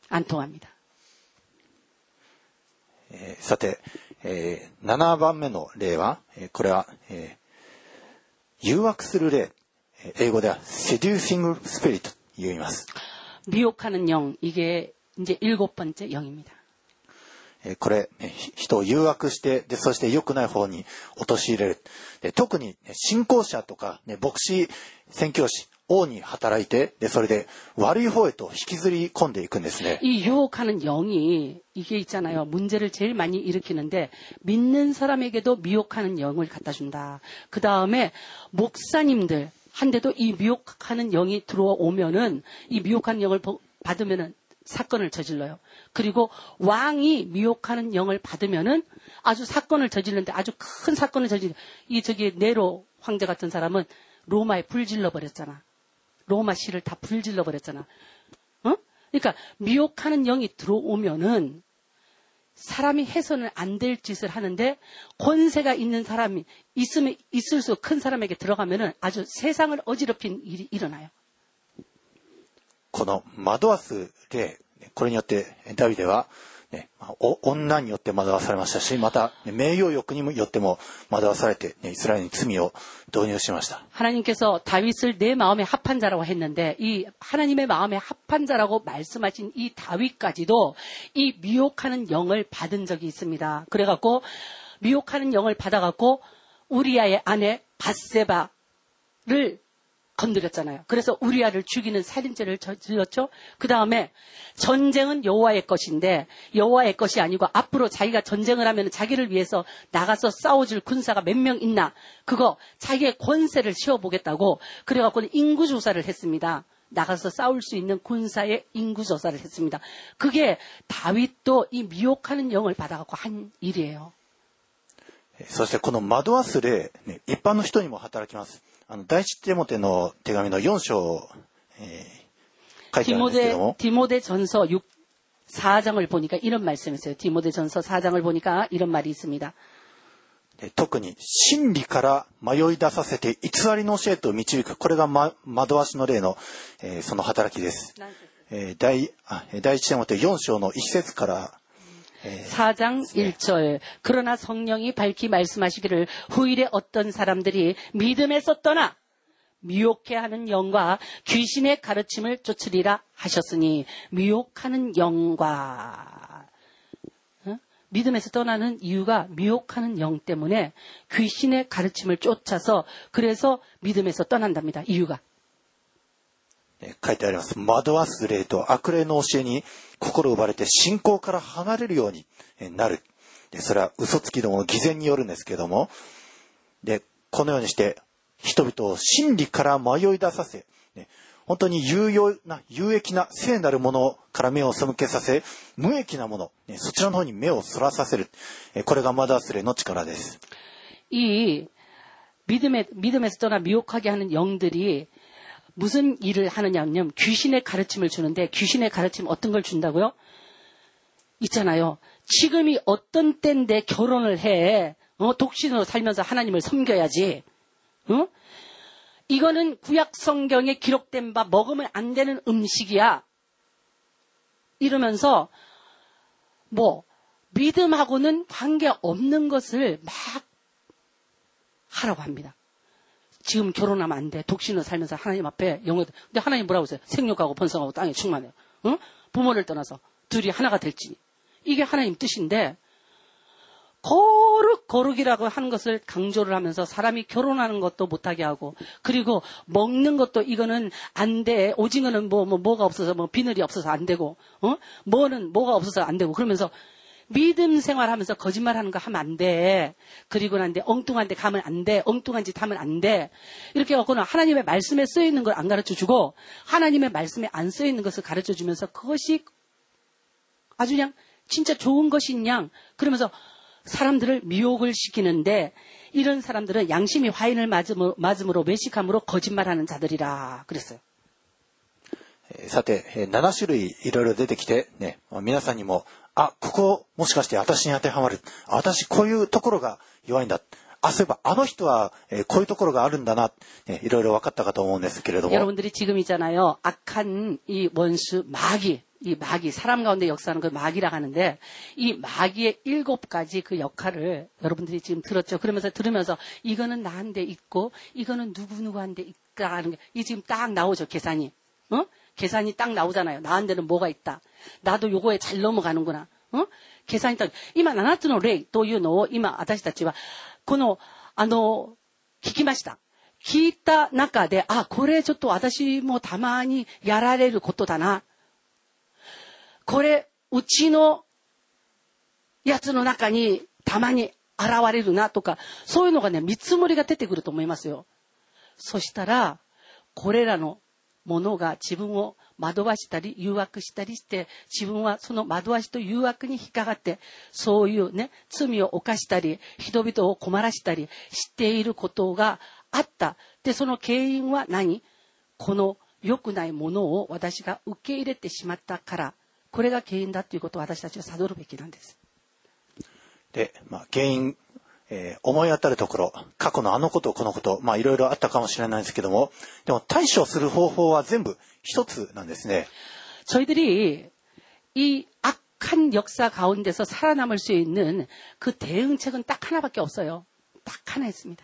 안 통합니다. えーさて、えーななばんめの例は、えーこれは、えー誘惑する例、えー英語では seducing spirit と言います。 미혹하는 영, 이게 이제 일곱 번째 영입니다. えーこれ、えーひ人を誘惑して、で、そして良くない方に陥れる。で、特に、ね、信仰者とか、ね、牧師、宣教師、王に働いて、で、それで悪い方へと引きずり込んでいくんですね。 이 유혹하는 영이 이게 있잖아요. 문제를 제일 많이 일으키는데 믿는 사람에게도 미혹하는 영을 갖다 준다. 그 다음에 목사님들 한데도 이 미혹하는 영이 들어오면은 이 미혹하는 영을 받으면은 사건을 저질러요. 그리고 왕이 미혹하는 영을 받으면은 아주 사건을 저지르는데 아주 큰 사건을 저질. 이 저기 네로 황제 같은 사람은 로마에 불질러 버렸잖아. 로마 시를 다 불질러 버렸잖아. 어? 그러니까 미혹하는 영이 들어오면은 사람이 해서는 안 될 짓을 하는데 권세가 있는 사람이 있으면 있을수록 큰 사람에게 들어가면은 아주 세상을 어지럽힌 일이 일어나요. この惑わす例、これによってダビデは、ね、お女によって惑わされましたし、また名誉欲によっても惑わされて、ね、イスラエルに罪を導入しました。 하나님께서 다윗을 내 마음에 합한 자라고 했는데 이 하나님의 마음에 합한 자라고 말씀하신 이 다윗까지도 이 미혹하는 영을 받은 적이 있습니다. 그래갖고 미혹하는 영을 받아갖고 우리아의 아내 밧세바를 건드렸잖아요. 그래서 우리아를 죽이는 살인죄를 저질렀죠. 그 다음에 전쟁은 여호와의 것인데 여호와의 것이 아니고 앞으로 자기가 전쟁을 하면 자기를 위해서 나가서 싸워줄 군사가 몇 명 있나 그거 자기의 권세를 씌워보겠다고 그래갖고는 인구조사를 했습니다. 나가서 싸울 수 있는 군사의 인구조사를 했습니다. 그게 다윗도 이 미혹하는 영을 받아갖고 한 일이에요. そしてこの惑わす例、ね、一般の人にも働きます。あの第一テモテの手紙のよん章、えー、書いてあるんですけども、 디모데 전서 육, 사 장을 보니까 이런 말씀이 있어요. 디모데 전서 사 장을 보니까 이런 말이 있습니다. 特に真理から迷い出させて偽りの教えと導く、これが、ま、惑わしの例の、えー、その働きです。えー、第, あ第一テモテよん章のいち節から 사 장 일 절 그러나 성령이 밝히 말씀하시기를 후일에 어떤 사람들이 믿음에서 떠나 미혹해 하는 영과 귀신의 가르침을 쫓으리라 하셨으니 미혹하는 영과 어? 믿음에서 떠나는 이유가 미혹하는 영 때문에 귀신의 가르침을 쫓아서 그래서 믿음에서 떠난답니다. 이유가 書いてあります。惑わす霊と悪霊の教えに心を奪われて信仰から離れるようになる。で、それは嘘つきどもの偽善によるんですけども、で、このようにして人々を真理から迷い出させ、ね、本当に有用な、有益な聖なるものから目を背けさせ、無益なもの、ね、そちらの方に目をそらさせる。これが惑わす霊の力です。 이 믿음에, 믿음에서 떠나 미혹하게 하는 영들이 무슨 일을 하느냐면 귀신의 가르침을 주는데 귀신의 가르침 어떤 걸 준다고요? 있잖아요. 지금이 어떤 때인데 결혼을 해. 어? 독신으로 살면서 하나님을 섬겨야지. 어? 이거는 구약 성경에 기록된 바 먹으면 안 되는 음식이야. 이러면서 뭐 믿음하고는 관계없는 것을 막 하라고 합니다. 지금 결혼하면 안 돼. 독신으로 살면서 하나님 앞에 영어. 근데 하나님 뭐라고 했어요? 생육하고 번성하고 땅에 충만해요. 응? 부모를 떠나서 둘이 하나가 될지니. 이게 하나님 뜻인데 거룩 거룩이라고 하는 것을 강조를 하면서 사람이 결혼하는 것도 못하게 하고 그리고 먹는 것도 이거는 안 돼. 오징어는 뭐, 뭐 뭐가 없어서 뭐 비늘이 없어서 안 되고 어? 뭐는 뭐가 없어서 안 되고 그러면서 믿음 생활하면서 거짓말하는 거 하면 안 돼. 그리고 난데 엉뚱한 데 가면 안 돼. 엉뚱한 짓 하면 안 돼. 이렇게 갖고는 하나님의 말씀에 쓰여 있는 걸 안 가르쳐주고 하나님의 말씀에 안 쓰여 있는 것을 가르쳐주면서 그것이 아주 그냥 진짜 좋은 것인 양 그러면서 사람들을 미혹을 시키는데 이런 사람들은 양심이 화인을 맞음으로, 맞음으로 외식함으로 거짓말하는 자들이라 그랬어요. さて、なな種類いろいろ出てきて、ね、皆さんにもあ、ここもしかして私に当てはまる。私こういうところが弱いんだ。あ、そういえばあの人はこういうところがあるんだな。いろいろ分かったかと思うんですけれども。 여러분들이 지금 있잖아요. 악한 이 원수 마귀 이 마귀, 사람 가운데 역사하는 그 마귀라고 하는데 이 마귀의 일곱 가지 그 역할을 여러분들이 지금 들었죠. 그러면서 들으면서 이거는 나한테 있고 이거는 누구누구한테 있다 하는 게 이 지금 딱 나오죠. 계산이. 어? 계산이 딱 나오잖아요. 나한테는 뭐가 있다. 나도 요거에 잘 넘어가는구나. 어? 계산이 딱今ななつの例というのを今私たちはこのあの聞きました。聞いた中であ、これちょっと私もたまにやられることだな。これ、うちのやつの中にたまに現れるなとか、そういうのがね、見積もりが出てくると思いますよ。そしたら、これらのものが自分を惑わしたり、誘惑したりして、自分はその惑わしと誘惑に引っかかって、そういうね、罪を犯したり、人々を困らしたりしていることがあった。で、その原因は何？この良くないものを私が受け入れてしまったから、これが原因だということを私たちは悟るべきなんです。 で、まあ、原因、えー、思い当たるところ、過去のあのことこのこと、まあいろいろあったかもしれないんですけども、でも対処する方法は全部一つなんですね。 저희들이 이 악한 역사 가운데서 살아남을 수 있는 그 대응책은 딱 하나밖에 없어요. 딱 하나 있습니다.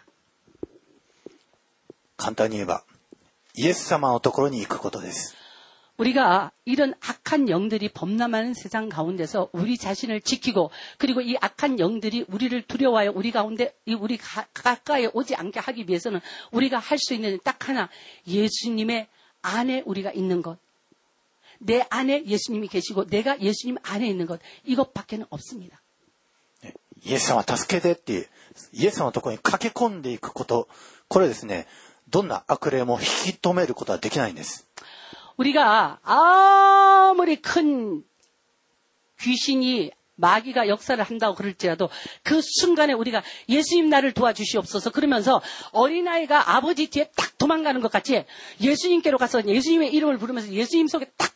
簡単に言えば、イエス様のところに行くことです。 우리가 이런 악한 영들이 범람하는 세상 가운데서 우리 자신을 지키고 그리고 이 악한 영들이 우리를 두려워하여 우리 가운데 우리 가, 가까이 오지 않게 하기 위해서는 우리가 할 수 있는 딱 하나 예수님의 안에 우리가 있는 것. 내 안에 예수님이 계시고 내가 예수님 안에 있는 것. 이것밖에는 없습니다. イエス様助けてっていうイエス様のところに駆け込んでいくこと、これですね、どんな悪霊も引き止めることはできないんです。 우리가 아무리 큰 귀신이 마귀가 역사를 한다고 그럴지라도 그 순간에 우리가 예수님 나를 도와주시옵소서 그러면서 어린아이가 아버지 뒤에 딱 도망가는 것 같이 예수님께로 가서 예수님의 이름을 부르면서 예수님 속에 딱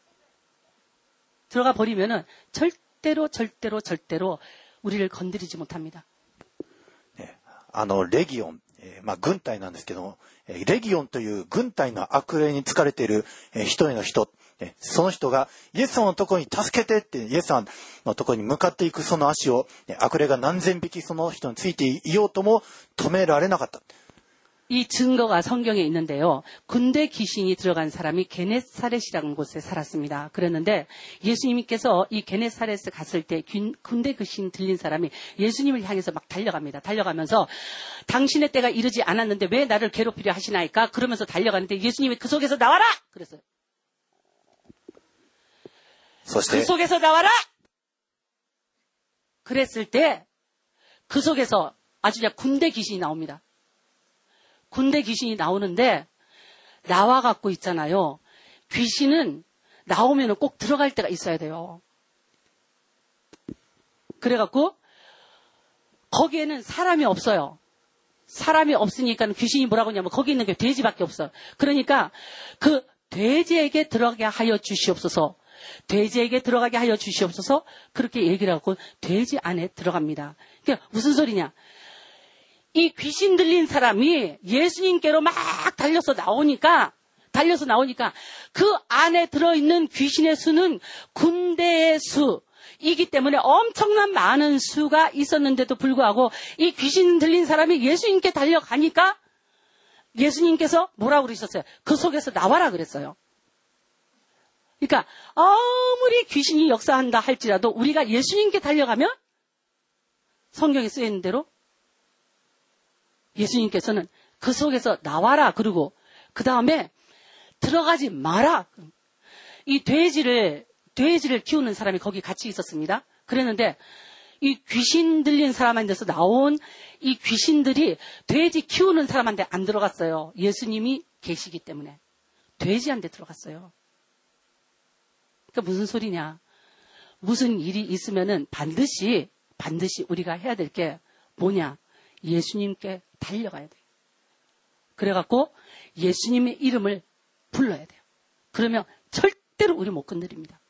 들어가 버리면은 절대로 절대로 절대로 우리를 건드리지 못합니다. 네, あのレギオン、まあ軍隊なんですけども、レギオンという軍隊の悪霊に疲れている一人の人、その人がイエス様のところに助けてってイエス様のところに向かっていくその足を悪霊が何千匹その人についていようとも止められなかった。 이 증거가 성경에 있는데요. 군대 귀신이 들어간 사람이 게네사렛이라는 곳에 살았습니다. 그랬는데 예수님께서 이 게네사렛에 갔을 때 군대 귀신 들린 사람이 예수님을 향해서 막 달려갑니다. 달려가면서 당신의 때가 이르지 않았는데 왜 나를 괴롭히려 하시나이까? 그러면서 달려가는데 예수님이 그 속에서 나와라! 그랬어요. 그 속에서 나와라! 그랬을 때 그 속에서 아주 그냥 군대 귀신이 나옵니다. 군대 귀신이 나오는데 나와갖고 있잖아요. 귀신은 나오면 꼭 들어갈 때가 있어야 돼요. 그래갖고 거기에는 사람이 없어요. 사람이 없으니까 귀신이 뭐라고 하냐면 거기 있는 게 돼지밖에 없어요. 그러니까 그 돼지에게 들어가게 하여 주시옵소서. 돼지에게 들어가게 하여 주시옵소서. 그렇게 얘기를 하고 돼지 안에 들어갑니다. 그러니까 무슨 소리냐. 이 귀신 들린 사람이 예수님께로 막 달려서 나오니까, 달려서 나오니까 그 안에 들어있는 귀신의 수는 군대의 수이기 때문에 엄청난 많은 수가 있었는데도 불구하고 이 귀신 들린 사람이 예수님께 달려가니까 예수님께서 뭐라고 그러셨어요? 그 속에서 나와라 그랬어요. 그러니까 아무리 귀신이 역사한다 할지라도 우리가 예수님께 달려가면 성경에 쓰여있는 대로 예수님께서는 그 속에서 나와라 그러고 그 다음에 들어가지 마라. 이 돼지를 돼지를 키우는 사람이 거기 같이 있었습니다. 그랬는데 이 귀신 들린 사람한테서 나온 이 귀신들이 돼지 키우는 사람한테 안 들어갔어요. 예수님이 계시기 때문에 돼지한테 들어갔어요. 그러니까 무슨 소리냐? 무슨 일이 있으면은 반드시 반드시 우리가 해야 될 게 뭐냐? 예수님께 달려가야 돼요. 그래갖고 예수님의 이름을 불러야 돼요. 그러면 절대로 우리 못 건드립니다.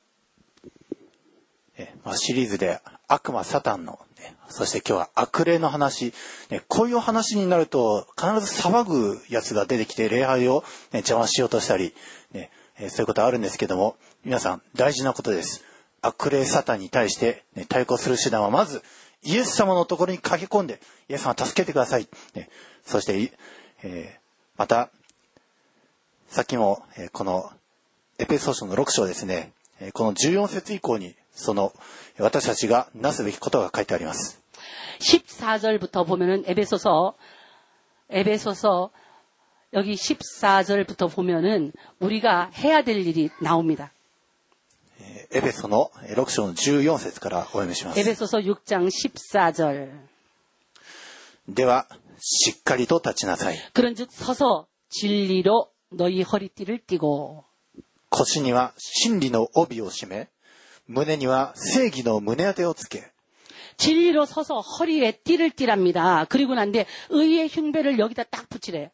シリーズで悪魔サタンの、そして今日は悪霊の話、こういう話になると必ず騒ぐやつが出てきて礼拝を邪魔しようとしたり、 えー、そういうことはあるんですけども、皆さん大事なことです。悪霊サタンに対して、ね、対抗する手段はまずイエス様のところに駆け込んで、イエス様助けてください、ね、そして、えー、またさっきも、えー、このエペソ書のろく章ですね、えー、このじゅうよん節以降にその私たちがなすべきことが書いてあります。 십사 절부터 보면은 에베소서 에베소서 여기 십사 절부터 보면은 우리가 해야 될 일이 나옵니다. エペソのろく章のじゅうよん節からお読みします。 에베소서 육 장 십사 절. ではしっかりと立ちなさい。 그런즉 서서 진리로 너희 허리띠를 띠고 腰には真理の帯を締め、胸には正義の胸当てをつけ。 진리로 서서 허리에 띠를 띠랍니다. 그리고 난데 의의 흉배를 여기다 딱 붙이래요.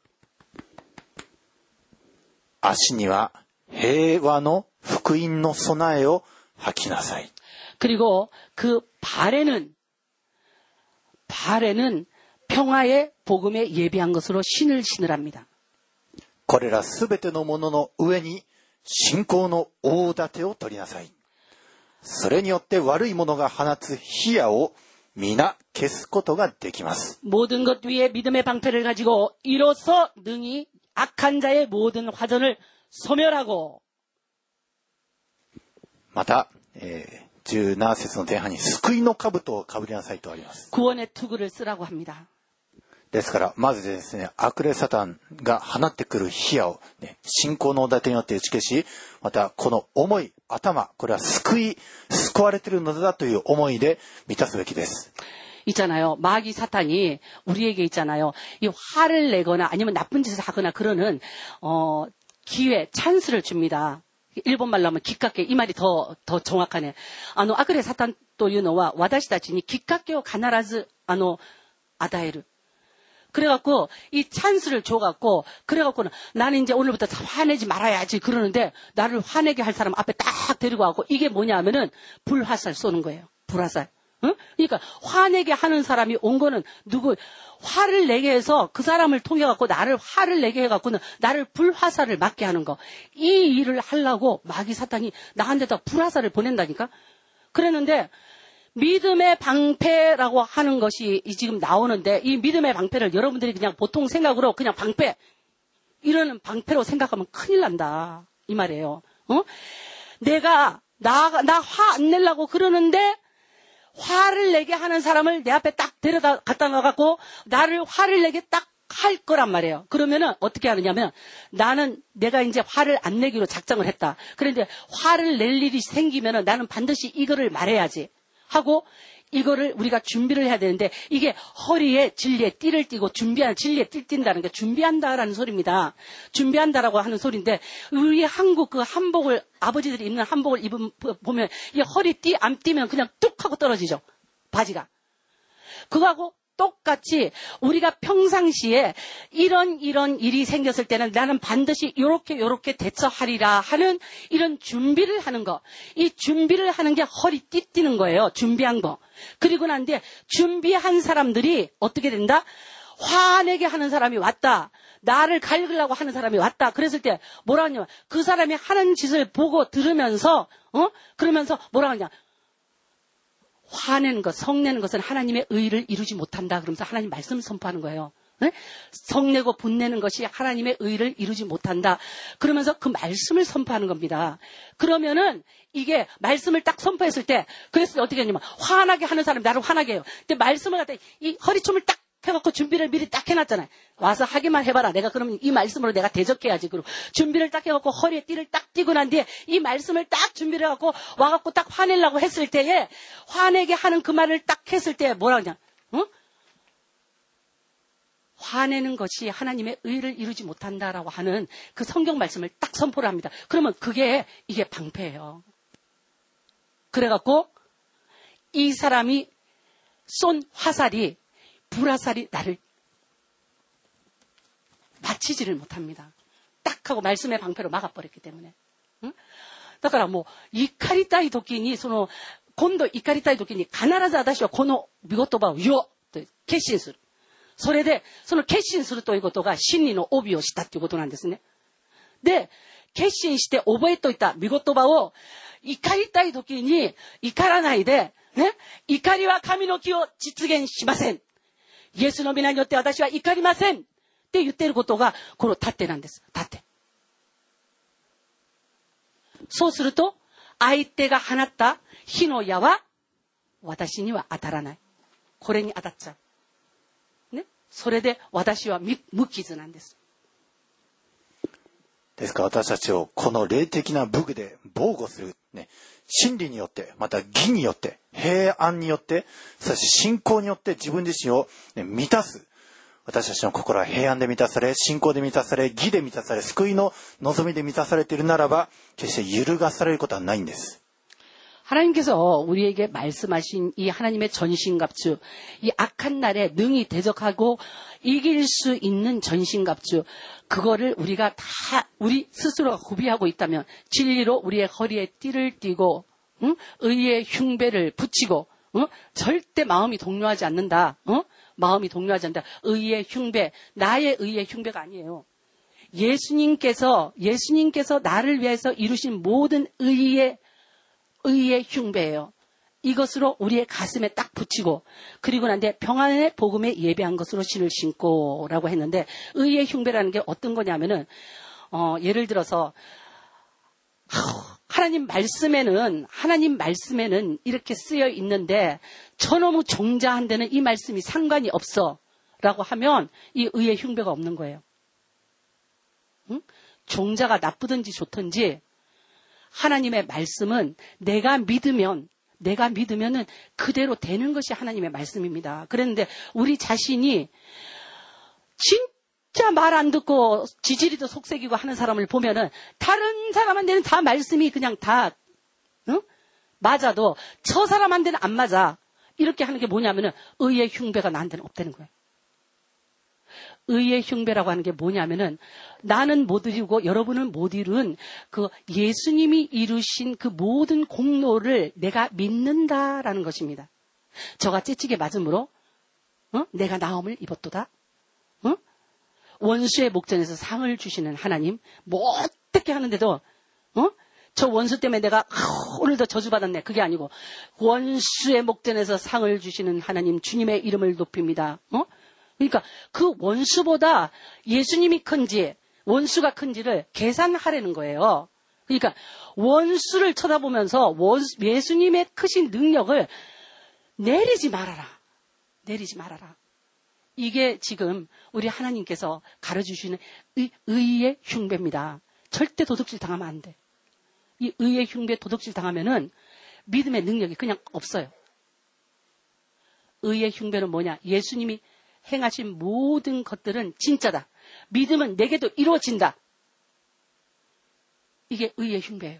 足には平和の福音の備えを履きなさい。 그리고 그 발에는 발에는 평화의 복음에 예비한 것으로 신을 신으랍니다. これらすべてのものの上に信仰の大盾を取りなさい。それによって悪いものが放つ火矢を皆消すことができます。 모든 것 위에 믿음의 방패를 가지고 이로써 능히 악한 자의 모든 화전을 소멸하고 また、えー、じゅうなな節の前半に救いの兜をかぶりなさいとあります。 구원의 투구를 쓰라고 합니다. ですからまずですね、悪霊サタンが放ってくる火矢を、ね、信仰の大盾によって打ち消し、またこの思い、頭、これは救い、救われているのだという思いで満たすべきです。 있잖아요. 마귀 사탄이 우리에게 있잖아요. 이 화를 내거나 아니면 나쁜 짓을 하거나 그러는 어, 기회, 찬스를 줍니다. 일본 말로 하면 기깎게, 이 말이 더, 더 정확하네. あの、悪霊サタンというのは私たちにきっかけを必ずあの与える. 그래갖고 이 찬스를 줘갖고 그래갖고는 나는 이제 오늘부터 화내지 말아야지 그러는데 나를 화내게 할 사람 앞에 딱 데리고 가고 이게 뭐냐 하면은 불화살 쏘는 거예요. 불화살. 응? 그러니까 화내게 하는 사람이 온 거는 누구 화를 내게 해서 그 사람을 통해 갖고 나를 화를 내게 해갖고는 나를 불화살을 맞게 하는 거. 이 일을 하려고 마귀 사탄이 나한테다 불화살을 보낸다니까. 그랬는데 믿음의 방패라고 하는 것이 지금 나오는데 이 믿음의 방패를 여러분들이 그냥 보통 생각으로 그냥 방패 이러는 방패로 생각하면 큰일 난다 이 말이에요. 어? 내가 나 나 화 안 내려고 그러는데 화를 내게 하는 사람을 내 앞에 딱 데려다 갖다 놔갖고 나를 화를 내게 딱 할 거란 말이에요. 그러면은 어떻게 하느냐면 나는 내가 이제 화를 안 내기로 작정을 했다. 그런데 화를 낼 일이 생기면은 나는 반드시 이거를 말해야지. 하고 이거를 우리가 준비를 해야 되는데 이게 허리에 진리의 띠를 띠고 준비하는 진리의 띠 띈다는 게 준비한다라는 소리입니다. 준비한다라고 하는 소리인데 우리 한국 그 한복을 아버지들이 입는 한복을 입으면 보면 이 허리띠 안 띠면 그냥 뚝 하고 떨어지죠. 바지가. 그거하고 똑같이 우리가 평상시에 이런 이런 일이 생겼을 때는 나는 반드시 요렇게 요렇게 대처하리라 하는 이런 준비를 하는 거. 이 준비를 하는 게 허리띠 띠는 거예요. 준비한 거. 그리고 난 뒤에 준비한 사람들이 어떻게 된다? 화내게 하는 사람이 왔다. 나를 갈기려고 하는 사람이 왔다. 그랬을 때 뭐라 하냐면 그 사람이 하는 짓을 보고 들으면서 어? 그러면서 뭐라 하냐? 화내는 것, 성내는 것은 하나님의 의를 이루지 못한다. 그러면서 하나님 말씀을 선포하는 거예요. 네? 성내고 분내는 것이 하나님의 의를 이루지 못한다. 그러면서 그 말씀을 선포하는 겁니다. 그러면은 이게 말씀을 딱 선포했을 때 그랬을 때 어떻게 하냐면 화나게 하는 사람이 나를 화나게 해요. 근데 말씀을 갖다 이 허리춤을 딱 해갖고 준비를 미리 딱 해놨잖아요. 와서 하기만 해봐라. 내가 그러면 이 말씀으로 내가 대적해야지. 그리고 준비를 딱 해갖고 허리에 띠를 딱 띠고 난 뒤에 이 말씀을 딱 준비를 해갖고 와갖고 딱 화내려고 했을 때에 화내게 하는 그 말을 딱 했을 때 뭐라 그러냐. 어? 화내는 것이 하나님의 의를 이루지 못한다라고 하는 그 성경 말씀을 딱 선포를 합니다. 그러면 그게 이게 방패예요. 그래갖고 이 사람이 쏜 화살이 불화살이 나를 맞히지를 못합니다. 딱 하고 말씀의 방패로 막아버렸기 때문에. 응? だからもう怒りたい時にその今度怒りたい時に必ず私はこの御言葉を言おうと決心する。それでその決心するということが真理の帯をしたということなんですね。で、 決心して覚えといた御言葉を怒りたい時に怒らないで、ね、怒りは神の木を実現しません。イエスの皆によって私は怒りませんって言っていることがこの盾なんです。盾。そうすると相手が放った火の矢は私には当たらない。これに当たっちゃう。ね。それで私は無傷なんです。 ですから私たちをこの霊的な武具で防護する、ね、真理によって、また義によって、平安によって、そして信仰によって自分自身を、ね、満たす。私たちの心は平安で満たされ、信仰で満たされ、義で満たされ、救いの望みで満たされているならば、決して揺るがされることはないんです。 하나님께서 우리에게 말씀하신 이 하나님의 전신갑주, 이 악한 날에 능히 대적하고 이길 수 있는 전신갑주, 그거를 우리가 다 우리 스스로가 구비하고 있다면 진리로 우리의 허리에 띠를 띠고, 응? 의의 흉배를 붙이고, 응? 절대 마음이 동요하지 않는다. 응? 마음이 동요하지 않는다. 의의 흉배, 나의 의의 흉배가 아니에요. 예수님께서 예수님께서 나를 위해서 이루신 모든 의의 의의 흉배예요. 이것으로 우리의 가슴에 딱 붙이고, 그리고 난 뒤에 평안의 복음에 예배한 것으로 신을 신고라고 했는데, 의의 흉배라는 게 어떤 거냐면은 어, 예를 들어서 하나님 말씀에는 하나님 말씀에는 이렇게 쓰여 있는데 저놈의 종자한테는 이 말씀이 상관이 없어라고 하면 이 의의 흉배가 없는 거예요. 응? 종자가 나쁘든지 좋든지 하나님의 말씀은 내가 믿으면, 내가 믿으면은 그대로 되는 것이 하나님의 말씀입니다. 그런데 우리 자신이 진짜 말 안 듣고 지지리도 속색이고 하는 사람을 보면은 다른 사람한테는 다 말씀이 그냥 다, 응? 맞아도 저 사람한테는 안 맞아. 이렇게 하는 게 뭐냐면은 의의 흉배가 나한테는 없다는 거예요. 의의 흉배라고 하는 게 뭐냐면은 나는 못 이루고 여러분은 못 이룬 그 예수님이 이루신 그 모든 공로를 내가 믿는다라는 것입니다. 저가 째찌게 맞음으로 어? 내가 나음을 입었도다. 어? 원수의 목전에서 상을 주시는 하나님, 뭐 어떻게 하는데도 어? 저 원수 때문에 내가 아, 오늘도 저주받았네. 그게 아니고 원수의 목전에서 상을 주시는 하나님, 주님의 이름을 높입니다. 어? 그러니까 그 원수보다 예수님이 큰지 원수가 큰지를 계산하라는 거예요. 그러니까 원수를 쳐다보면서 원수, 예수님의 크신 능력을 내리지 말아라. 내리지 말아라. 이게 지금 우리 하나님께서 가르쳐주시는 의, 의의 흉배입니다. 절대 도둑질 당하면 안 돼. 이 의의 흉배 도둑질 당하면은 믿음의 능력이 그냥 없어요. 의의 흉배는 뭐냐? 예수님이 행하신 모든 것들은 진짜다. 믿음은 내게도 이루어진다. 이게 의의 흉배예요.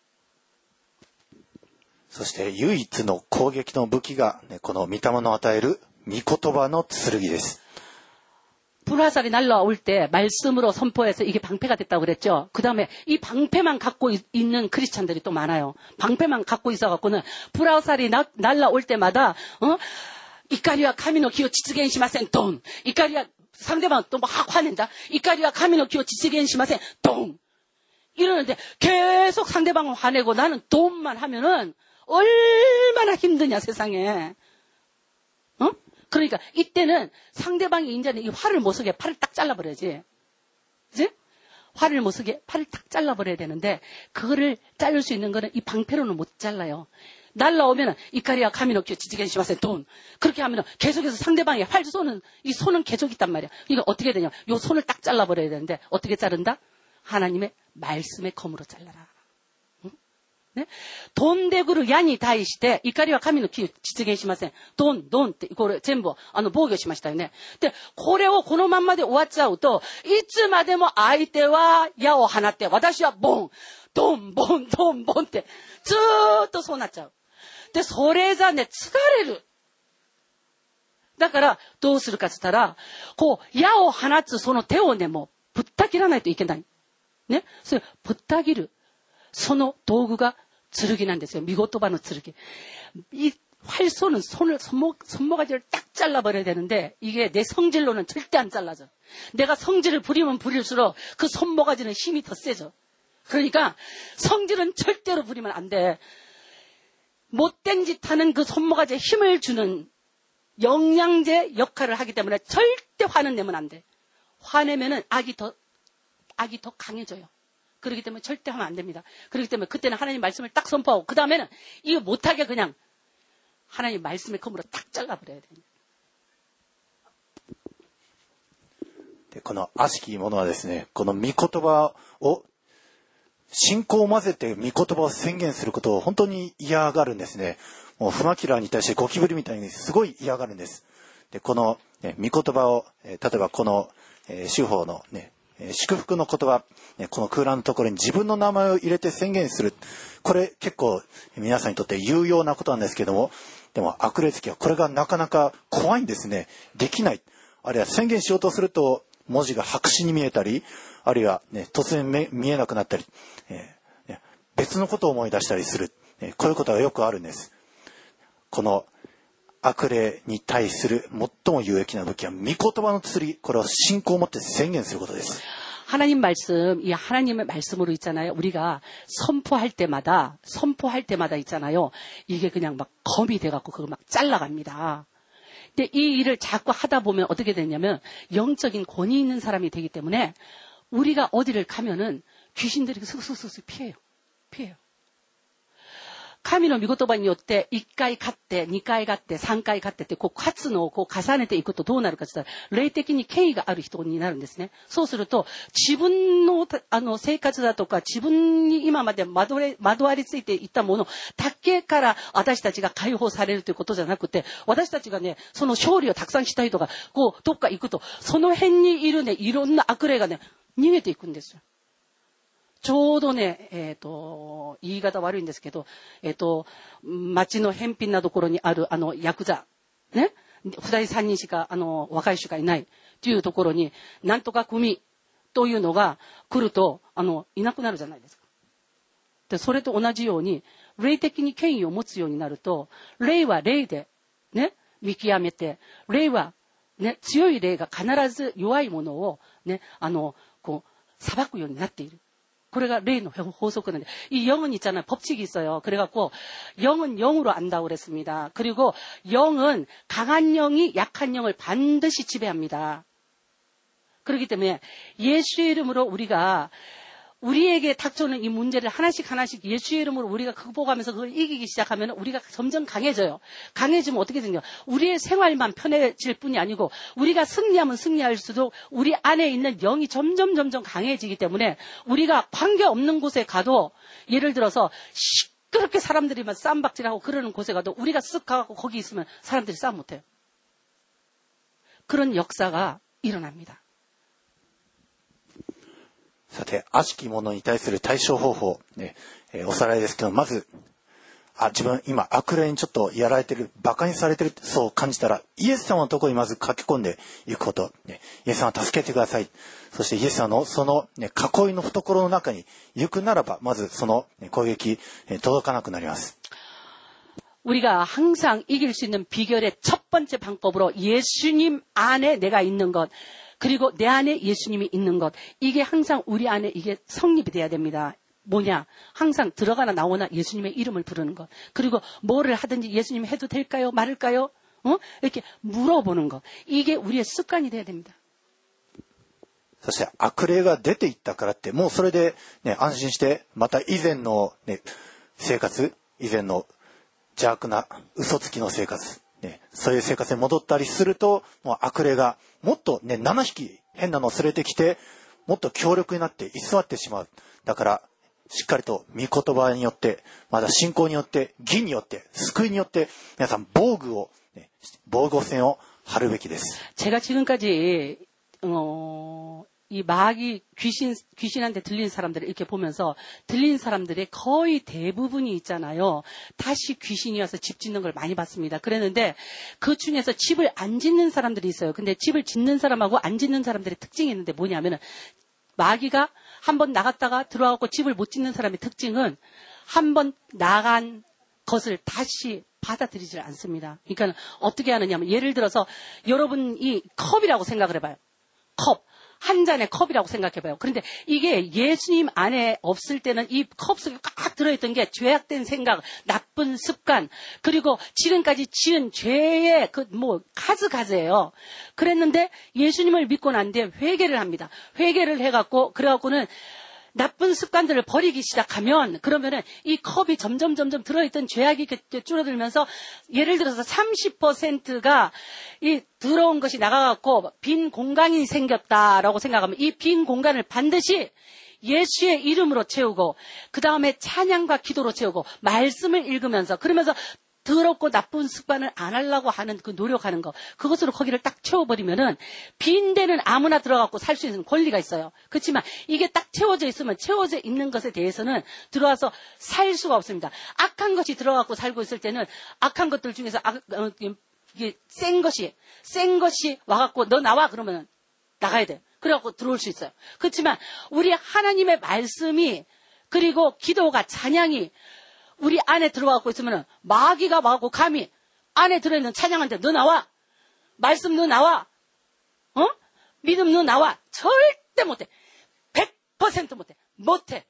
そして唯一の攻撃の武器が、ね、この御霊の与える御言葉の剣です。 불화살이 날라올 때 말씀으로 선포해서 이게 방패가 됐다고 그랬죠. 그 다음에 이 방패만 갖고 있, 있는 크리스찬들이 또 많아요. 방패만 갖고 있어갖고는 불화살이 나, 날라올 때마다 어? 이까리와 카미노 기호 지츠겐 시마센 돈. 이까리와 상대방 또 막 화낸다. 이까리와 카미노 기호 지츠겐 시마센 돈. 이러는데 계속 상대방을 화내고 나는 돈만 하면은 얼마나 힘드냐 세상에. 어? 그러니까 이때는 상대방이 이제는 이 화를 못 쓰게 팔을 딱 잘라버려야지. 그지? 화를 못 쓰게 팔을 딱 잘라버려야 되는데 그거를 자를 수 있는 거는 이 방패로는 못 잘라요. 날라오면은 이카리아 카미노키오 지지겐 시마센 돈. 그렇게 하면은 계속해서 상대방이 활 쏘는 이 손은 계속 있단 말이야. 그러니까 어떻게 되냐? 요 손을 딱 잘라버려야 되는데 어떻게 자른다? 하나님의 말씀의 검으로 잘라라. 응? 네? 돈 대구를 야니 다이시대 이카리아 카미노키오 지지겐 시마센 돈, 돈, 이거를 전부 아の防御しましたよね。で、これをこのまんまで終わっちゃうと、いつまでも相手は矢を放って、私はボン、ドン、ボン、ドン、ボンって、ずーっとそうなっちゃう。で、それじゃね、疲れる。だから、どうするかって言ったら、こう、矢を放つその手をね、もう、ぶった切らないといけない。ね。それ、ぶった切る。その道具が剣なんですよ。御言葉の剣。이 활 쏘는 손을, 손목, 손모가지를 딱 잘라버려야 되는데, 이게 내 성질로는 절대 안 잘라져. 내가 성질을 부리면 부릴수록 그 손모가지는 힘이 더 세져. 그러니까 성질은 절대로 부리면 안 돼. 못된 짓 하는 그 손모가지에 힘을 주는 영양제 역할을 하기 때문에 절대 화는 내면 안 돼. 화내면은 악이 더, 악이 더 강해져요. 그렇기 때문에 절대 하면 안 됩니다. 그렇기 때문에 그때는 하나님 말씀을 딱 선포하고, 그 다음에는 이거 못하게 그냥 하나님 말씀의 검으로 딱 잘라버려야 됩니다. でこの悪しき者はですね、この御言葉を、信仰を混ぜて御言葉を宣言することを本当に嫌がるんですね。もうフマキラーに対してゴキブリみたいにすごい嫌がるんです。で、この、ね、御言葉を、えー、例えばこの、えー、主法のね、えー、祝福の言葉、ね、この空欄のところに自分の名前を入れて宣言する。これ結構皆さんにとって有用なことなんですけども、でも悪霊つきはこれがなかなか怖いんですね。できない。あるいは宣言しようとすると文字が白紙に見えたり、あるいは、ね、突然め見えなくなったり、えー、別のことを思い出したりする、えー、こういうことがよくあるんです。この悪霊に対する最も有益な武器は御言葉の剣、これを信仰を持って宣言することです。 하나님 말씀, 이 하나님의 말씀으로 있잖아요. 우리가 선포할 때마다, 선포할 때마다 있잖아요. 이게 그냥 막 검이 돼갖고 그거 막 잘라갑니다. 근데 이 일을 자꾸 하다 보면 어떻게 되냐면 영적인 권위 있는 사람이 되기 때문에 우리가 어디를 가면은 귀신들이 슥슥슥슥 피해요. 피해요. 神の御言葉によっていっかい勝って、にかい勝って、さんかい勝ってって、こう勝つのをこう重ねていくとどうなるかと言ったら、霊的に権威がある人になるんですね。そうすると、自分のあの生活だとか、自分に今まで惑われ、惑わりついていたものだけから私たちが解放されるということじゃなくて、私たちがね、その勝利をたくさんしたいとか、こうどっか行くと、その辺にいるね、いろんな悪霊がね、逃げていくんですよ。ちょうどね、えっと、言い方悪いんですけど、えっと、町の偏僻なところにある、あの、ヤクザ、ね、二人三人しか、あの、若い人がいないっていうところに、なんとか組というのが来ると、あの、いなくなるじゃないですか。で、それと同じように、霊的に権威を持つようになると、霊は霊で、ね、見極めて、霊は、ね、強い霊が必ず弱いものを、ね、あの、こう、裁くようになっている。 그래가 레이의 호소근인데 이 영은 있잖아요. 법칙이 있어요. 그래갖고 영은 영으로 안다고 그랬습니다. 그리고 영은 강한 영이 약한 영을 반드시 지배합니다. 그렇기 때문에 예수의 이름으로 우리가 우리에게 닥쳐오는 이 문제를 하나씩 하나씩 예수의 이름으로 우리가 극복하면서 그걸 이기기 시작하면 우리가 점점 강해져요. 강해지면 어떻게 되냐? 우리의 생활만 편해질 뿐이 아니고 우리가 승리하면 승리할수록 우리 안에 있는 영이 점점 점점 강해지기 때문에 우리가 관계없는 곳에 가도 예를 들어서 시끄럽게 사람들이 막 싸움박질하고 그러는 곳에 가도 우리가 쓱 가고 거기 있으면 사람들이 싸움 못해요. 그런 역사가 일어납니다. さて、悪しき者に対する対処方法、ねえー、おさらいですけど、まず、あ、自分今悪霊にちょっとやられてる、馬鹿にされてる、そう感じたら、イエス様のところにまず駆け込んでいくこと、ね、イエス様助けてください。そしてイエス様のその、ね、囲いの懐の中に行くならば、まずその、ね、攻撃、えー、届かなくなります。 우리가 항상 이길 수 있는 비결의 첫 번째 방법으로 예수님 안에 내가 있는 것, 그리고 내 안에 예수님이 있는 것, 이게 항상 우리 안에 이게 성립이 돼야 됩니다. 뭐냐? 항상 들어가나 나오나 예수님의 이름을 부르는 것. 그리고 뭐를 하든지 예수님 해도 될까요? 말을까요? 어? 이렇게 물어보는 것. 이게 우리의 습관이 돼야 됩니다. そして悪霊が出ていったからって、もうそれで、ね、安心して、また以前の、ね、生活、以前の邪悪な嘘つきの生活、ね、そういう生活に戻ったりすると、もう悪霊がもっとね、ななひき変なのを連れてきて、もっと強力になって居座ってしまう。だから、しっかりと御言葉によって、また信仰によって、義によって、救いによって、皆さん防具を、ね、防護線を張るべきです。 제가 지금까지 어, 이 마귀 귀신 귀신한테 들린 사람들을 이렇게 보면서 들린 사람들의 거의 대부분이 있잖아요. 다시 귀신이 와서 집 짓는 걸 많이 봤습니다. 그랬는데 그 중에서 집을 안 짓는 사람들이 있어요. 근데 집을 짓는 사람하고 안 짓는 사람들의 특징이 있는데 뭐냐면은 마귀가 한번 나갔다가 들어와서 집을 못 짓는 사람의 특징은 한번 나간 것을 다시 받아들이질 않습니다. 그러니까 어떻게 하느냐면 예를 들어서 여러분이 컵이라고 생각을 해봐요. 컵. 한 잔의 컵이라고 생각해봐요. 그런데 이게 예수님 안에 없을 때는 이 컵 속에 꽉 들어있던 게 죄악된 생각, 나쁜 습관, 그리고 지금까지 지은 죄의 그 뭐 가즈가즈예요. 그랬는데 예수님을 믿고 난 뒤에 회개를 합니다. 회개를 해갖고 그래갖고는 나쁜 습관들을 버리기 시작하면 그러면은 이 컵이 점점 점점 들어있던 죄악이 줄어들면서 예를 들어서 삼십 퍼센트가 이 더러운 것이 나가갖고 빈 공간이 생겼다라고 생각하면 이 빈 공간을 반드시 예수의 이름으로 채우고 그 다음에 찬양과 기도로 채우고 말씀을 읽으면서 그러면서 더럽고 나쁜 습관을 안 하려고 하는 그 노력하는 거 그것으로 거기를 딱 채워버리면은 빈 데는 아무나 들어가고 살 수 있는 권리가 있어요. 그렇지만 이게 딱 채워져 있으면 채워져 있는 것에 대해서는 들어와서 살 수가 없습니다. 악한 것이 들어가고 살고 있을 때는 악한 것들 중에서 악, 어, 이게 센 것이 센 것이 와갖고 너 나와 그러면 나가야 돼. 그래갖고 들어올 수 있어요. 그렇지만 우리 하나님의 말씀이 그리고 기도가 찬양이 우리 안에 들어가고 있으면 마귀가 와고 감히 안에 들어있는 찬양한테 너 나와. 말씀 너 나와. 어? 믿음 너 나와. 절대 못해. 백 퍼센트 못해. 못해.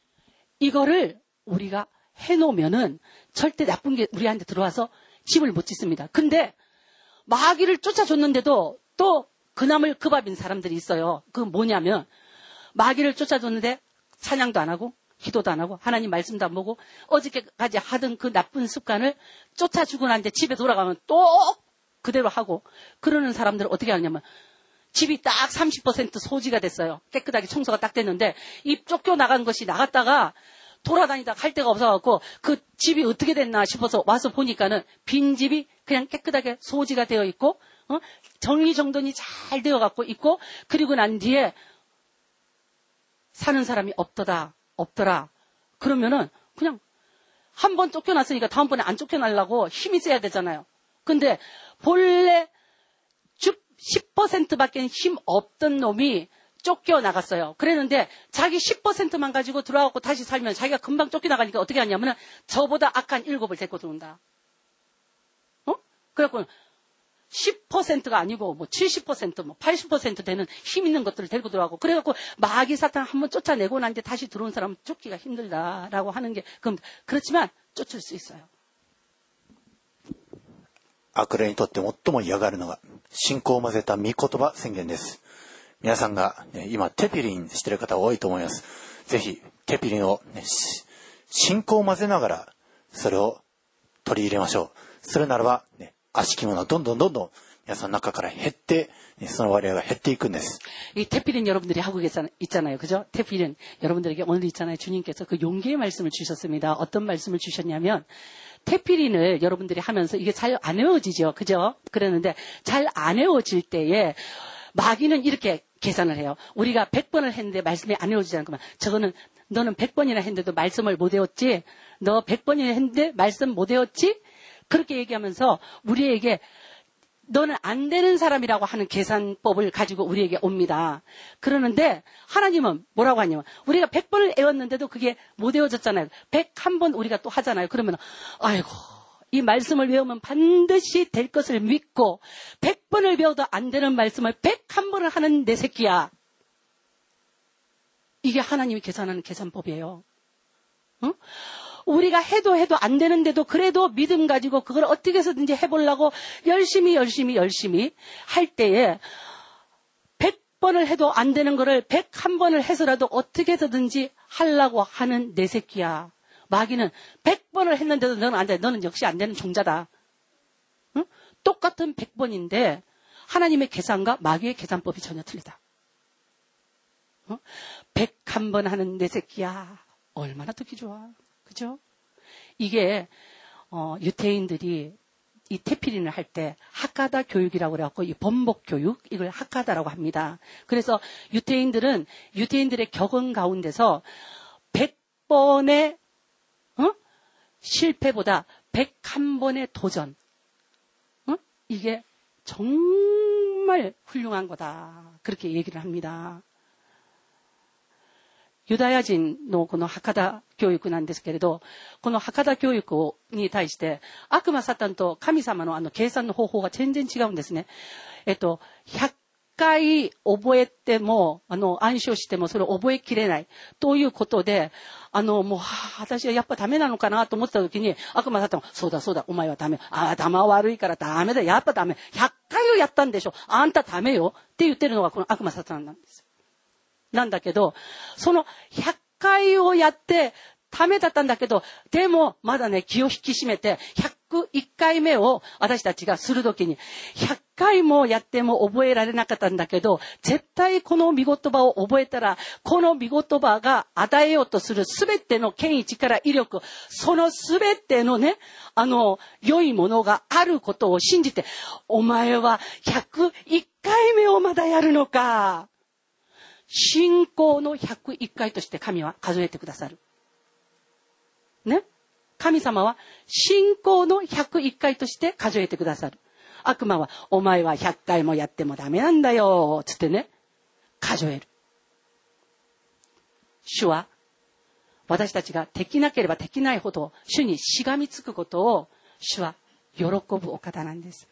이거를 우리가 해놓으면은 절대 나쁜 게 우리한테 들어와서 집을 못 짓습니다. 근데 마귀를 쫓아줬는데도 또 그나물 그 밥인 사람들이 있어요. 그 뭐냐면 마귀를 쫓아줬는데 찬양도 안 하고 기도도 안 하고 하나님 말씀도 안 보고 어저께까지 하던 그 나쁜 습관을 쫓아주고 난 뒤에 집에 돌아가면 또 그대로 하고 그러는 사람들은 어떻게 하냐면 집이 딱 삼십 퍼센트 소지가 됐어요. 깨끗하게 청소가 딱 됐는데 이 쫓겨나간 것이 나갔다가 돌아다니다 갈 데가 없어갖고 그 집이 어떻게 됐나 싶어서 와서 보니까는 빈 집이 그냥 깨끗하게 소지가 되어 있고 어? 정리정돈이 잘 되어갖고 있고 그리고 난 뒤에 사는 사람이 없더다. 없더라. 그러면은 그냥 한 번 쫓겨났으니까 다음번에 안 쫓겨나려고 힘이 세야 되잖아요. 근데 본래 십 퍼센트밖에 힘 없던 놈이 쫓겨나갔어요. 그랬는데 자기 십 퍼센트만 가지고 들어와갖고 다시 살면 자기가 금방 쫓겨나가니까 어떻게 하냐면은 저보다 악한 일곱을 데리고 들어온다. 어? 그래갖고 십 퍼센트가 아니고 뭐 칠십 퍼센트 뭐 팔십 퍼센트 되는 힘 있는 것들을 데리고 들어가고 그래갖고 마귀 사탄 한번 쫓아내고 난 뒤에 다시 들어온 사람은 쫓기가 힘들다라고 하는 게 그럼 그렇지만 쫓을 수 있어요. 悪霊にとって最も嫌がるのが信仰を混ぜた御言葉宣言です。皆さんが、ね、今テピリンしている方多いと思います。ぜひテピリンを、ね、信仰を混ぜながらそれを取り入れましょう。それならば、ね、悪しきものはどんどんどんどん皆さんの中から減って、その割合が減っていくんです。 이 테필린 여러분들이 하고 있잖아요. 그죠? 테필린 여러분들에게 오늘 있잖아요. 주님께서 그 용기의 말씀을 주셨습니다. 어떤 말씀을 주셨냐면 테필린을 여러분들이 하면서 이게 잘 안 외워지죠. 그죠? 그랬는데 잘 안 외워질 때에 마귀는 이렇게 계산을 해요. 우리가 백 번을 했는데 말씀이 안 외워지지 않구만. 저거는 너는 백 번이나 했는데도 말씀을 못 외웠지? 너 백 번이나 했는데 말씀 못 외웠지? 그렇게 얘기하면서 우리에게 너는 안 되는 사람이라고 하는 계산법을 가지고 우리에게 옵니다. 그러는데 하나님은 뭐라고 하냐면 우리가 백 번을 외웠는데도 그게 못 외워졌잖아요. 백한 번 우리가 또 하잖아요. 그러면 아이고 이 말씀을 외우면 반드시 될 것을 믿고 백 번을 배워도 안 되는 말씀을 백한 번을 하는 내 새끼야. 이게 하나님이 계산하는 계산법이에요. 응? 우리가 해도 해도 안 되는데도 그래도 믿음 가지고 그걸 어떻게 해서든지 해보려고 열심히 열심히 열심히 할 때에 백 번을 해도 안 되는 거를 백한 번을 해서라도 어떻게 해서든지 하려고 하는 내 새끼야. 마귀는 백 번을 했는데도 너는 안 돼. 너는 역시 안 되는 종자다. 응? 똑같은 백 번인데 하나님의 계산과 마귀의 계산법이 전혀 틀리다. 어? 백한 번 하는 내 새끼야. 얼마나 듣기 좋아. 그죠? 이게 어, 유태인들이 이 테피린을 할 때 하카다 교육이라고 그래갖고 이 번복 교육 이걸 하카다라고 합니다. 그래서 유태인들은 유태인들의 격언 가운데서 백 번의 어? 실패보다 백한 번의 도전 어? 이게 정말 훌륭한 거다. 그렇게 얘기를 합니다. ユダヤ人のこの博多教育なんですけれど、この博多教育に対して悪魔サタンと神様のあの計算の方法が全然違うんですね。えっと、ひゃっ回覚えても、あの、暗唱してもそれを覚えきれない。ということで、あの、もう、はあ、私はやっぱダメなのかなと思った時に、悪魔だったの、そうだそうだ、お前はダメ。ああ、頭悪いからダメだ、やっぱダメ。ひゃっかいをやったんでしょ。あんたダメよ。って言ってるのがこの悪魔サタンなんです。なんだけど、そのひゃっかいをやって、ダメだったんだけど、でも、まだね、気を引き締めて、ひゃくいっかいめを私たちがするときに、ひゃっかいもやっても覚えられなかったんだけど、絶対この御言葉を覚えたら、この御言葉が与えようとするすべての権威、力、威力、そのすべてのね、あの、良いものがあることを信じて、お前はひゃくいっかいめをまだやるのか。信仰のひゃくいっかいとして神は数えてくださる。ね。神様は信仰のひゃくいっかいとして数えてくださる。悪魔はお前はひゃっかいもやってもダメなんだよつってね、数える。主は私たちができなければできないほど主にしがみつくことを主は喜ぶお方なんです。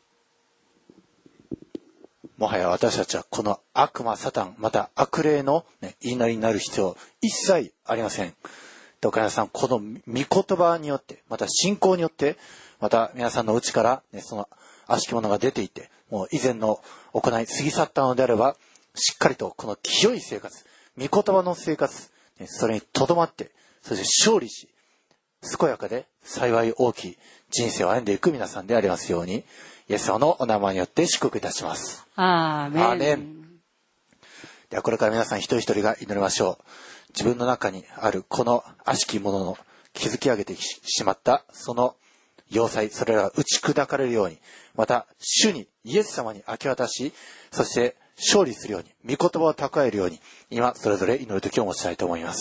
もはや私たちはこの悪魔サタンまた悪霊の、ね、言いなりになる必要一切ありません。どうか皆さんこの御言葉によってまた信仰によってまた皆さんの内から、ね、その悪しきものが出ていてもう以前の行い過ぎ去ったのであればしっかりとこの清い生活御言葉の生活、ね、それにとどまってそして勝利し健やかで幸い大きい人生を歩んでいく皆さんでありますようにイエス様のお名前によって祝福いたします。 アーメン。 アーメン。ではこれから皆さん一人一人が祈りましょう。自分の中にあるこの悪しきものの築き上げてしまったその要塞、それらが打ち砕かれるように、また主にイエス様に明け渡し、そして勝利するように、御言葉を蓄えるように、今それぞれ祈る時を持ちたいと思います。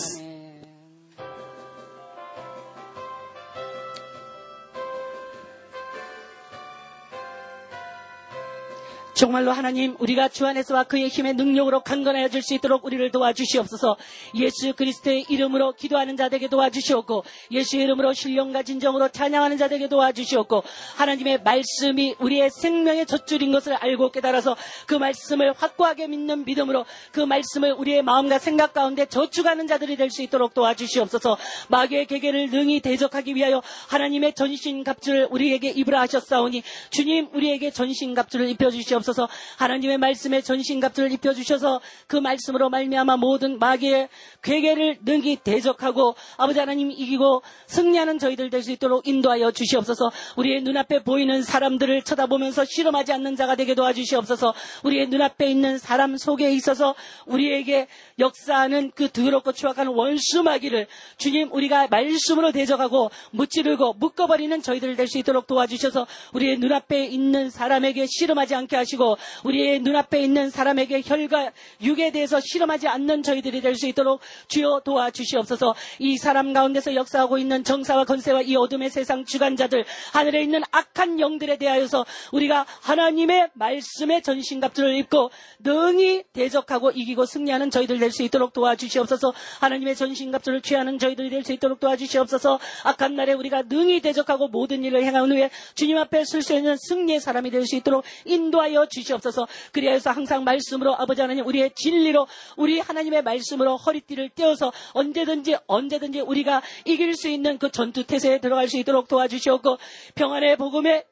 정말로 하나님 우리가 주 안에서와 그의 힘의 능력으로 강건하여 줄 수 있도록 우리를 도와주시옵소서. 예수 그리스도의 이름으로 기도하는 자 되게 도와주시옵고 예수의 이름으로 신령과 진정으로 찬양하는 자 되게 도와주시옵고 하나님의 말씀이 우리의 생명의 젖줄인 것을 알고 깨달아서 그 말씀을 확고하게 믿는 믿음으로 그 말씀을 우리의 마음과 생각 가운데 저축하는 자들이 될 수 있도록 도와주시옵소서. 마귀의 계계를 능히 대적하기 위하여 하나님의 전신갑주를 우리에게 입으라 하셨사오니 주님 우리에게 전신갑주를 입혀주시옵소서. 하나님의 말씀에 전신갑주를 입혀주셔서 그 말씀으로 말미암아 모든 마귀의 괴계를 능히 대적하고 아버지 하나님 이기고 승리하는 저희들 될 수 있도록 인도하여 주시옵소서. 우리의 눈앞에 보이는 사람들을 쳐다보면서 실험하지 않는 자가 되게 도와주시옵소서. 우리의 눈앞에 있는 사람 속에 있어서 우리에게 역사하는 그 더럽고 추악한 원수 마귀를 주님 우리가 말씀으로 대적하고 무찌르고 묶어버리는 저희들 될 수 있도록 도와주셔서 우리의 눈앞에 있는 사람에게 실험하지 않게 하시고 우리의 눈앞에 있는 사람에게 혈과 육에 대해서 실험하지 않는 저희들이 될 수 있도록 주여 도와주시옵소서. 이 사람 가운데서 역사하고 있는 정사와 권세와 이 어둠의 세상 주관자들 하늘에 있는 악한 영들에 대하여서 우리가 하나님의 말씀의 전신갑주를 입고 능히 대적하고 이기고 승리하는 저희들 될 수 있도록 도와주시옵소서. 하나님의 전신갑주를 취하는 저희들이 될 수 있도록 도와주시옵소서. 악한 날에 우리가 능히 대적하고 모든 일을 행한 후에 주님 앞에 설 수 있는 승리의 사람이 될 수 있도록 인도하여 주시옵소서. 그리하여서 항상 말씀으로 아버지 하나님 우리의 진리로 우리 하나님의 말씀으로 허리띠를 떼어서 언제든지 언제든지 우리가 이길 수 있는 그 전투태세에 들어갈 수 있도록 도와주시옵고 평안의 복음에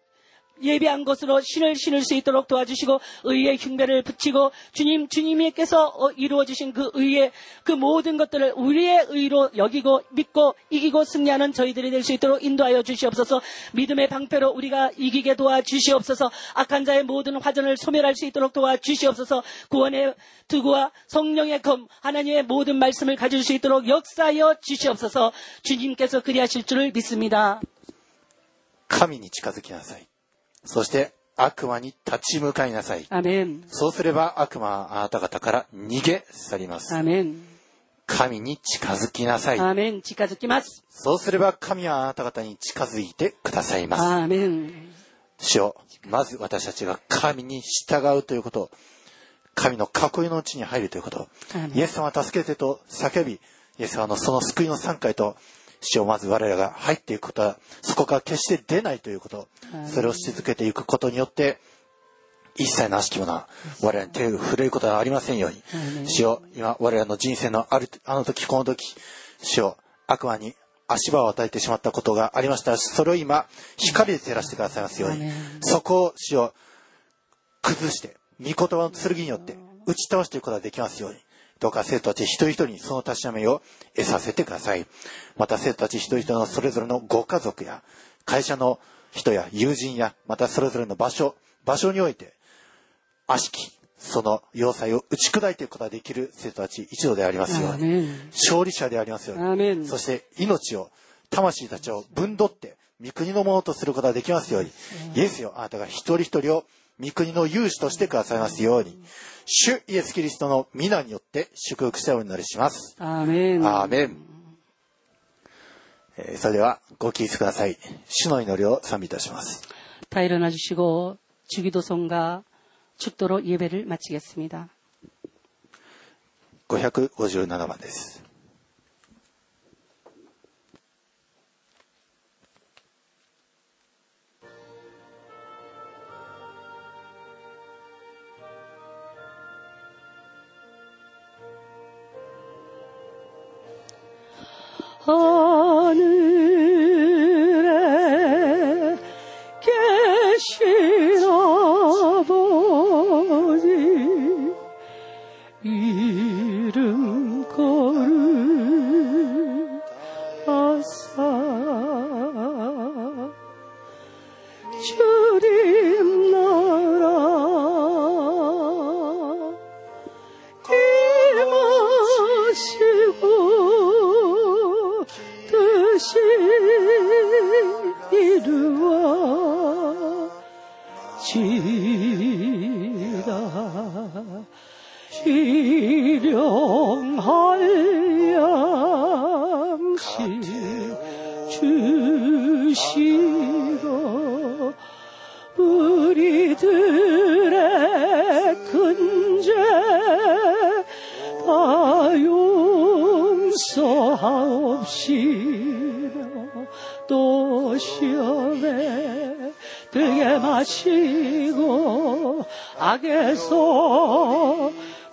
예비한 것으로 신을 신을 수 있도록 도와주시고 의의 흉배를 붙이고 주님 주님께서 이루어주신 그 의의 그 모든 것들을 우리의 의로 여기고 믿고 이기고 승리하는 저희들이 될 수 있도록 인도하여 주시옵소서. 믿음의 방패로 우리가 이기게 도와주시옵소서. 악한 자의 모든 화전을 소멸할 수 있도록 도와주시옵소서. 구원의 투구와 성령의 검 하나님의 모든 말씀을 가질 수 있도록 역사하여 주시옵소서. 주님께서 그리하실 줄을 믿습니다. 神に近づきなさい。そして悪魔に立ち向かいなさい。 アメン。 そうすれば悪魔はあなた方から逃げ去ります。 アメン。 神に近づきなさい。 アメン。近づきます。 そうすれば神はあなた方に近づいてくださいます。 アメン。 主よ、まず私たちが神に従うということ、神の囲いのうちに入るということ、イエス様助けてと叫び、イエス様のその救いの賛美と主をまず我らが入っていくことはそこから決して出ないということ、それをし続けていくことによって一切の悪しきものは我々に手を触れることはありませんように。主よ、今我々の人生のあるあの時この時、主よ、悪魔に足場を与えてしまったことがありました。それを今光で照らしてくださいますように。そこを主よ、崩して御言葉の剣によって打ち倒していくことができますように。どうか生徒たち一人一人にその確かめを得させてください。また生徒たち一人一人のそれぞれのご家族や会社の人や友人やまたそれぞれの場所、場所において悪しきその要塞を打ち砕いていくことができる生徒たち一同でありますように。勝利者でありますように。そして命を、魂たちを分取って御国のものとすることができますように。イエスよ、あなたが一人一人を御国の勇士としてくださいますように。主イエスキリストの皆によって祝福したお祈りします。 アーメン。 アーメン。えー、それではご起立ください。主の祈りを賛美いたします。 다 일어나 주시고 주기도송과 축도로 예배를 마치겠습니다. 고백오십칠 번です。 하늘에 계신 아버지 이름 거룩하사 주님 나라 임하시고 뜻이 이루어지라 일용할 양식 주시고 우리들의 근죄 다 용서하옵시며 또 시험에 들게 마시고 악에서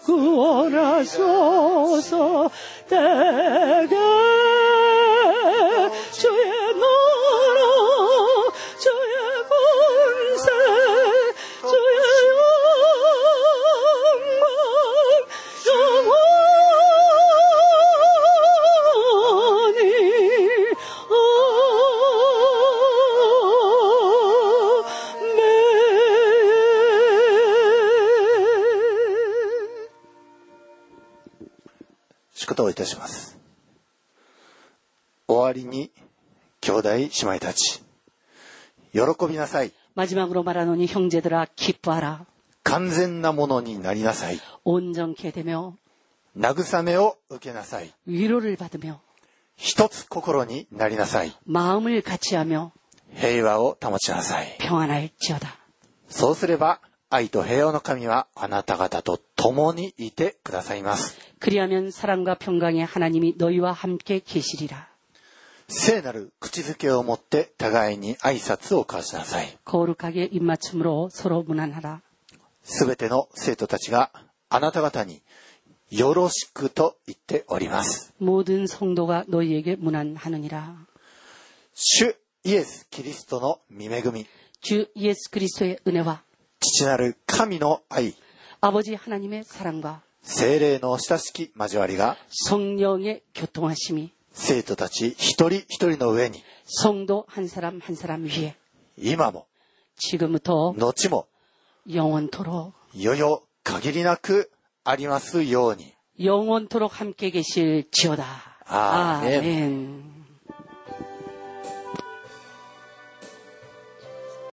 구원하소서. 때게 주의 나라 주의 권세 주의 영광 영원히 아멘. 祝祷いたします。終わりに兄弟姉妹たち喜びなさい。 마지막으로 말하노니 형제들아 기뻐하라. 完全なものになりなさい。 온전케 되며 慰めを受けなさい。 위로를 받으며 一つ心になりなさい。 마음을 같이하며 平和を保ちなさい。 평안할지어다. そうすれば愛と平和の神はあなた方と共にいてくださいます。 그리하면 사랑과 평강의 하나님이 너희와 함께 계시리라. 聖なる口づけを持って互いに挨拶を交わしなさい。 거룩하게 입맞춤으로 서로 문안하라. すべての生徒たちがあなた方によろしくと言っております。 모든 성도가 너희에게 문안하느니라. 主イエス・キリストの御恵み、 주 예수 그리스도의 은혜와 父なる神の愛、 아버지 하나님의 사랑과 聖霊の親しき交わりが 성령의 교통하심이 生徒たち一人一人の上に 성도 한 사람 한 사람 위에 今も 지금부터 後も 영원토록 よよ限りなくありますように。 영원토록 함께 계실지어다. 아멘. 아멘.